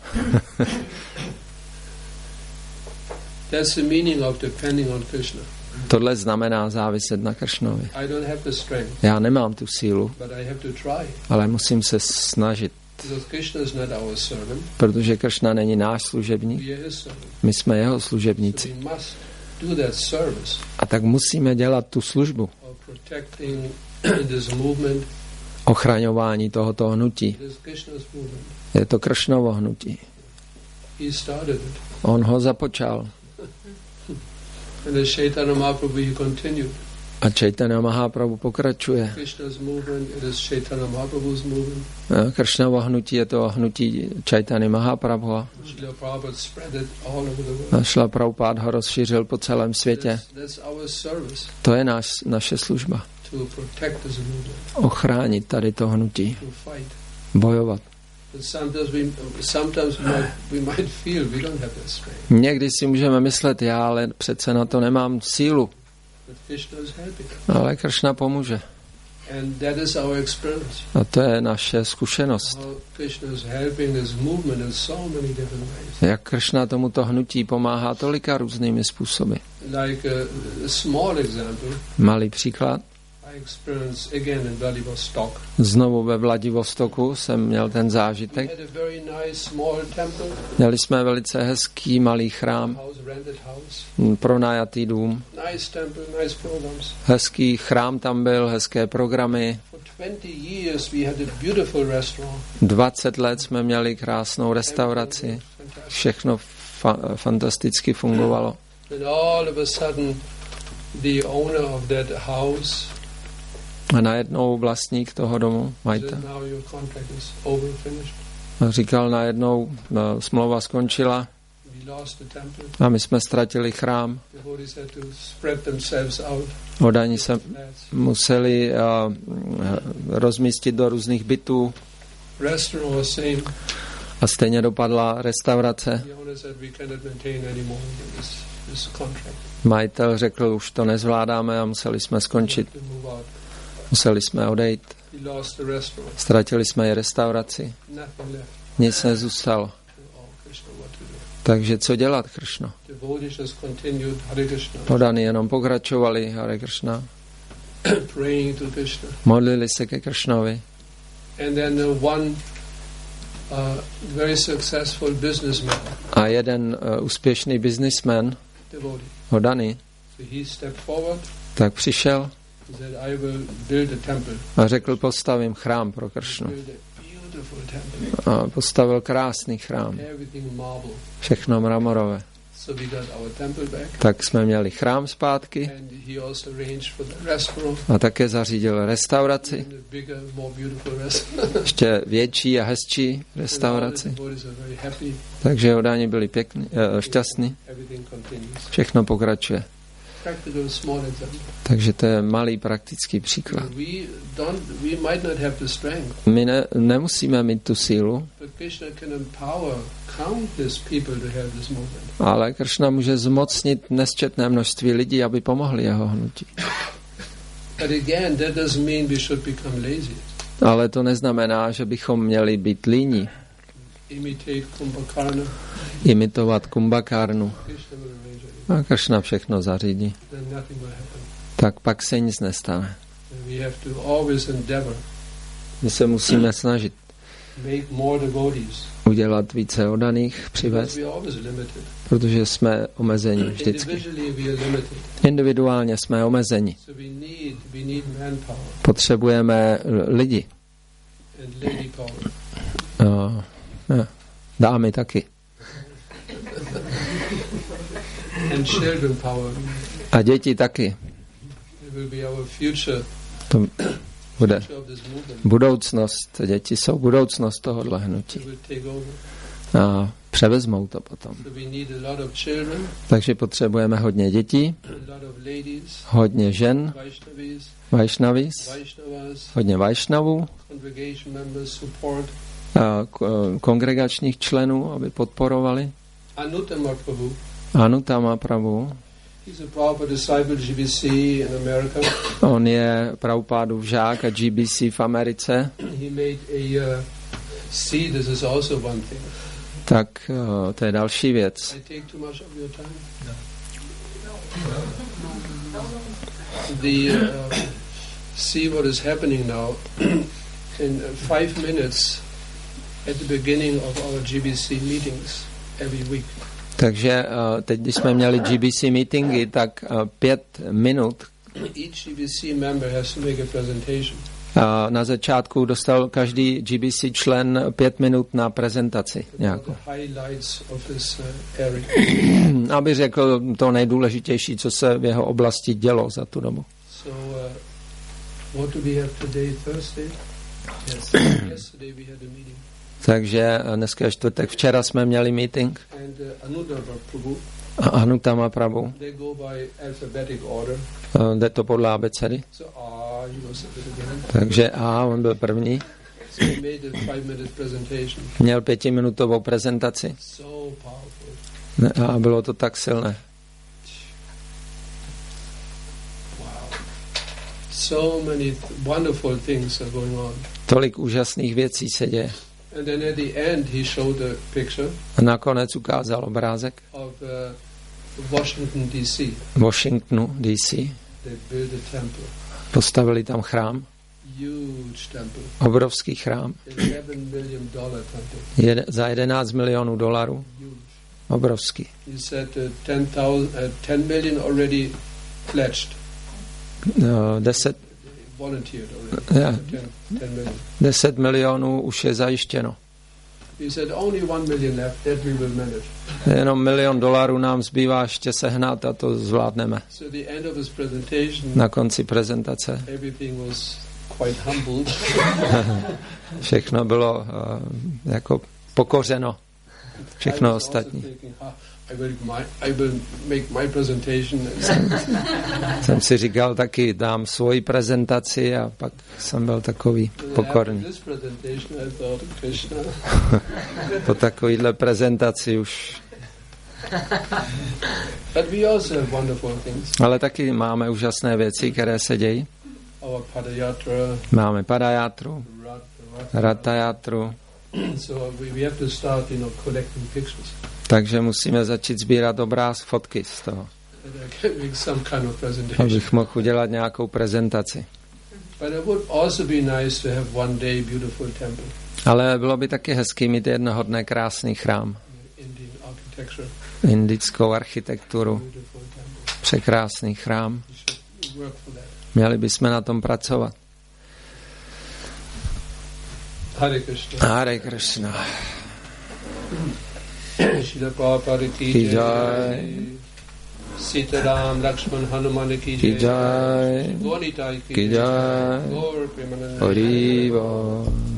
Speaker 3: That's the meaning of depending on Krishna.
Speaker 2: Tohle znamená záviset na Kršnovi.
Speaker 3: I don't have the strength,
Speaker 2: Já nemám tu sílu,
Speaker 3: but I have to try.
Speaker 2: ale musím se snažit,
Speaker 3: Because Krishna is not our servant,
Speaker 2: protože Kršna není náš služebník,
Speaker 3: we are his servant.
Speaker 2: my jsme jeho
Speaker 3: So
Speaker 2: služebníci.
Speaker 3: we must do that service
Speaker 2: A tak musíme dělat tu službu,
Speaker 3: of protecting this movement.
Speaker 2: ochraňování tohoto hnutí.
Speaker 3: It is Krishna's movement.
Speaker 2: Je to Kršnovo hnutí.
Speaker 3: He started it.
Speaker 2: On ho započal.
Speaker 3: And as Chaitanya Mahaprabhu, he continued.
Speaker 2: A Chaitanya Mahaprabhu pokračuje.
Speaker 3: Krishna's movement, it is Chaitanya Mahaprabhu's movement.
Speaker 2: Kršnovo hnutí je to hnutí Chaitanya Mahaprabhu.
Speaker 3: Srila Prabhupada spread it all over the world.
Speaker 2: A Šla Prabhupád ho rozšířil po celém světě.
Speaker 3: That's, that's our service,
Speaker 2: To je náš, naše služba.
Speaker 3: to protect this movement,
Speaker 2: Ochránit tady to hnutí.
Speaker 3: to fight.
Speaker 2: Bojovat.
Speaker 3: Sometimes we, sometimes we might, we might feel we don't have that strength.
Speaker 2: Někdy si můžeme myslet, já ale přece na to nemám sílu.
Speaker 3: But Krishna is helping.
Speaker 2: Ale Kršna pomůže.
Speaker 3: And that is our experience.
Speaker 2: A to je naše zkušenost.
Speaker 3: How Krishna is helping this movement in so many different ways.
Speaker 2: Jak Kršna tomuto hnutí pomáhá tolika různými způsoby.
Speaker 3: Like a, a small example,
Speaker 2: Malý příklad.
Speaker 3: I experienced again in Vladivostok.
Speaker 2: Znovu ve Vladivostoku jsem měl ten
Speaker 3: We
Speaker 2: zážitek.
Speaker 3: had a very nice small temple,
Speaker 2: Měli jsme velice hezký malý chrám,
Speaker 3: house, rented house.
Speaker 2: pronajatý dům.
Speaker 3: Nice temple, nice programs.
Speaker 2: Hezký chrám tam byl, hezké programy.
Speaker 3: For twenty years we had a beautiful restaurant.
Speaker 2: dvacet let jsme měli krásnou restauraci.
Speaker 3: Everything was fantastic.
Speaker 2: Všechno fa- fantasticky fungovalo.
Speaker 3: And all of a sudden the owner of that house
Speaker 2: A najednou vlastník toho domu, majitel,
Speaker 3: said, now your contract is over, finished.
Speaker 2: říkal najednou, no, smlouva skončila
Speaker 3: We lost the temple.
Speaker 2: a my jsme ztratili chrám.
Speaker 3: Devotees had to spread themselves out.
Speaker 2: Odani se
Speaker 3: Flats.
Speaker 2: museli uh, rozmístit do různých bytů
Speaker 3: Restaurant was same.
Speaker 2: a stejně dopadla restaurace.
Speaker 3: The owner said we cannot maintain anymore this, this contract.
Speaker 2: Majitel řekl, už to nezvládáme a museli jsme skončit.
Speaker 3: To move out.
Speaker 2: Museli jsme odejít.
Speaker 3: We lost the restaurant.
Speaker 2: Ztratili jsme i restauraci.
Speaker 3: Nothing left.
Speaker 2: Nic nezůstalo.
Speaker 3: Oh, Krishna, what to do?
Speaker 2: Takže co dělat, Kršno?
Speaker 3: Devotees just continued Hare Krishna,
Speaker 2: Odani jenom pokračovali Hare Kršna.
Speaker 3: praying to Krishna.
Speaker 2: Modlili se ke Kršnovi.
Speaker 3: And then uh, one uh, very successful businessman,
Speaker 2: A jeden uh, úspěšný businessman,
Speaker 3: devotee,
Speaker 2: Odani,
Speaker 3: so he stepped forward.
Speaker 2: tak přišel
Speaker 3: He said, I will build a temple.
Speaker 2: a řekl, postavím chrám pro Kršnu.
Speaker 3: Build a beautiful temple.
Speaker 2: A postavil krásný chrám.
Speaker 3: Everything marble.
Speaker 2: Všechno mramorové.
Speaker 3: So we got our temple back.
Speaker 2: Tak jsme měli chrám zpátky
Speaker 3: And he also arranged for the restaurant.
Speaker 2: a také zařídil restauraci.
Speaker 3: And a bigger, more beautiful restaurant.
Speaker 2: Ještě větší a hezčí
Speaker 3: And all the
Speaker 2: restauraci.
Speaker 3: devotees are very happy.
Speaker 2: Takže Odáni byli pěkní, eh, šťastní.
Speaker 3: Everything continues.
Speaker 2: Všechno pokračuje.
Speaker 3: Practical small example.
Speaker 2: Takže to je malý praktický příklad.
Speaker 3: We don't. We might not have the strength,
Speaker 2: My ne, nemusíme mít tu sílu,
Speaker 3: but Krishna can empower countless people to have this movement.
Speaker 2: ale Kršna může zmocnit nesčetné množství lidí, aby pomohli jeho hnutí.
Speaker 3: But again, that doesn't mean we should become lazy.
Speaker 2: Ale to neznamená, že bychom měli být líní,
Speaker 3: Imitate Kumbhakarna.
Speaker 2: imitovat Kumbhakarnu.
Speaker 3: Krishna will arrange it.
Speaker 2: A Kršna všechno zařídí.
Speaker 3: Then nothing will happen.
Speaker 2: Tak pak se nic nestane.
Speaker 3: And we have to always endeavor
Speaker 2: My se musíme snažit
Speaker 3: make more devotees.
Speaker 2: udělat více oddaných,
Speaker 3: Because
Speaker 2: přivést,
Speaker 3: we are always limited.
Speaker 2: protože jsme omezeni vždycky.
Speaker 3: Individually we are limited.
Speaker 2: Individuálně jsme omezeni.
Speaker 3: So we need we need manpower
Speaker 2: Potřebujeme lidi.
Speaker 3: and lady power.
Speaker 2: Uh, ne, dámy taky.
Speaker 3: And children power.
Speaker 2: A děti taky.
Speaker 3: It will be our future,
Speaker 2: To bude
Speaker 3: future of this movement.
Speaker 2: budoucnost. Děti jsou budoucnost tohohle hnutí.
Speaker 3: It will take over.
Speaker 2: A převezmou to potom.
Speaker 3: So we need a lot of children,
Speaker 2: Takže potřebujeme hodně dětí,
Speaker 3: a lot of ladies,
Speaker 2: hodně žen,
Speaker 3: Vaishnavis,
Speaker 2: Vaishnavis,
Speaker 3: Vaishnavas,
Speaker 2: hodně Vaishnavů,
Speaker 3: congregation members support.
Speaker 2: a k- kongregačních členů, aby podporovali.
Speaker 3: Anuttama Prabhu,
Speaker 2: Anutama Prabhu,
Speaker 3: he's a Prabhupada disciple G B C in America.
Speaker 2: on je Prabhupádův žák a G B C v Americe,
Speaker 3: He made a uh, see, this is also one thing.
Speaker 2: tak uh, to je další věc.
Speaker 3: I take too much of your time? The uh, see what is happening now in five minutes at the beginning of our G B C meetings every week.
Speaker 2: Takže uh, teď, když jsme měli G B C meetingy, tak uh, pět minut
Speaker 3: Each G B C member has to make a presentation.
Speaker 2: uh, na začátku dostal každý G B C člen pět minut na prezentaci nějakou.
Speaker 3: The highlights of his uh, area.
Speaker 2: Aby řekl to nejdůležitější, co se v jeho oblasti dělo za tu dobu.
Speaker 3: So, uh, what do we have today? Thursday? Yes. Yesterday we had a meeting.
Speaker 2: Takže uh, dneska je čtvrtek, včera jsme měli meeting
Speaker 3: And uh, Anudava Prabhu,
Speaker 2: a Anutama Prabhu,
Speaker 3: they go by alphabetic order.
Speaker 2: uh, jde to podle abecedy.
Speaker 3: So, ah, he was at the beginning.
Speaker 2: Takže A, on byl první.
Speaker 3: So he made a five-minute presentation.
Speaker 2: Měl pětiminutovou prezentaci.
Speaker 3: So powerful.
Speaker 2: A bylo to tak silné.
Speaker 3: Wow. So many th- wonderful things are going on.
Speaker 2: Tolik úžasných věcí se děje.
Speaker 3: And then at the end he showed a picture
Speaker 2: A nakonec ukázal obrázek
Speaker 3: of uh, Washington D C.
Speaker 2: Washingtonu D C.
Speaker 3: They built a temple.
Speaker 2: Postavili tam chrám.
Speaker 3: Huge temple.
Speaker 2: Obrovský chrám.
Speaker 3: eleven million dollar temple.
Speaker 2: Jed, za jedenáct milionů dolarů.
Speaker 3: Huge.
Speaker 2: Obrovský.
Speaker 3: He said uh, ten thousand, uh, ten million already pledged.
Speaker 2: No, deset,
Speaker 3: Volunteered already.
Speaker 2: yeah,
Speaker 3: ten, ten million.
Speaker 2: deset milionů už je zajištěno.
Speaker 3: He said only one million left, that we will manage.
Speaker 2: Jenom milion dolarů nám zbývá ještě sehnat a to zvládneme.
Speaker 3: So the end of his presentation,
Speaker 2: Na konci prezentace
Speaker 3: everything was quite humbled.
Speaker 2: všechno bylo uh, jako pokořeno. Všechno
Speaker 3: I was also
Speaker 2: ostatní.
Speaker 3: thinking, "Ah, I will, my, I will make my presentation.
Speaker 2: Jsem si říkal taky, dám svoji prezentaci a pak jsem byl takový pokorný.
Speaker 3: After this presentation, I thought, Krishna.
Speaker 2: Po takovýhle prezentaci už.
Speaker 3: But we also have wonderful things.
Speaker 2: Ale taky máme úžasné věci, které se dějí.
Speaker 3: Our Padayatra,
Speaker 2: Máme Padayatru,
Speaker 3: Rat,
Speaker 2: Ratayatru,
Speaker 3: so we, we have to start, you know, collecting pictures.
Speaker 2: takže musíme začít sbírat obráz, fotky z toho,
Speaker 3: That I can make some kind of presentation.
Speaker 2: abych mohl udělat nějakou prezentaci.
Speaker 3: But it would also be nice to have one day beautiful temple,
Speaker 2: Ale bylo by taky hezký mít jednoho dne krásný chrám,
Speaker 3: Indian architecture,
Speaker 2: indickou architekturu,
Speaker 3: beautiful temple.
Speaker 2: překrásný chrám.
Speaker 3: We should work for that.
Speaker 2: Měli bychom na tom pracovat.
Speaker 3: Hare Krishna.
Speaker 2: Hare Krishna.
Speaker 3: Srila Prabhupada ki
Speaker 2: Ki
Speaker 3: jai.
Speaker 2: jai.
Speaker 3: Sitaram Lakshman Hanuman ki
Speaker 2: Ki
Speaker 3: jai.
Speaker 2: jai.
Speaker 3: Gaur Nitai
Speaker 2: Ki jai.
Speaker 3: Gaur Premanand.
Speaker 2: Haribo.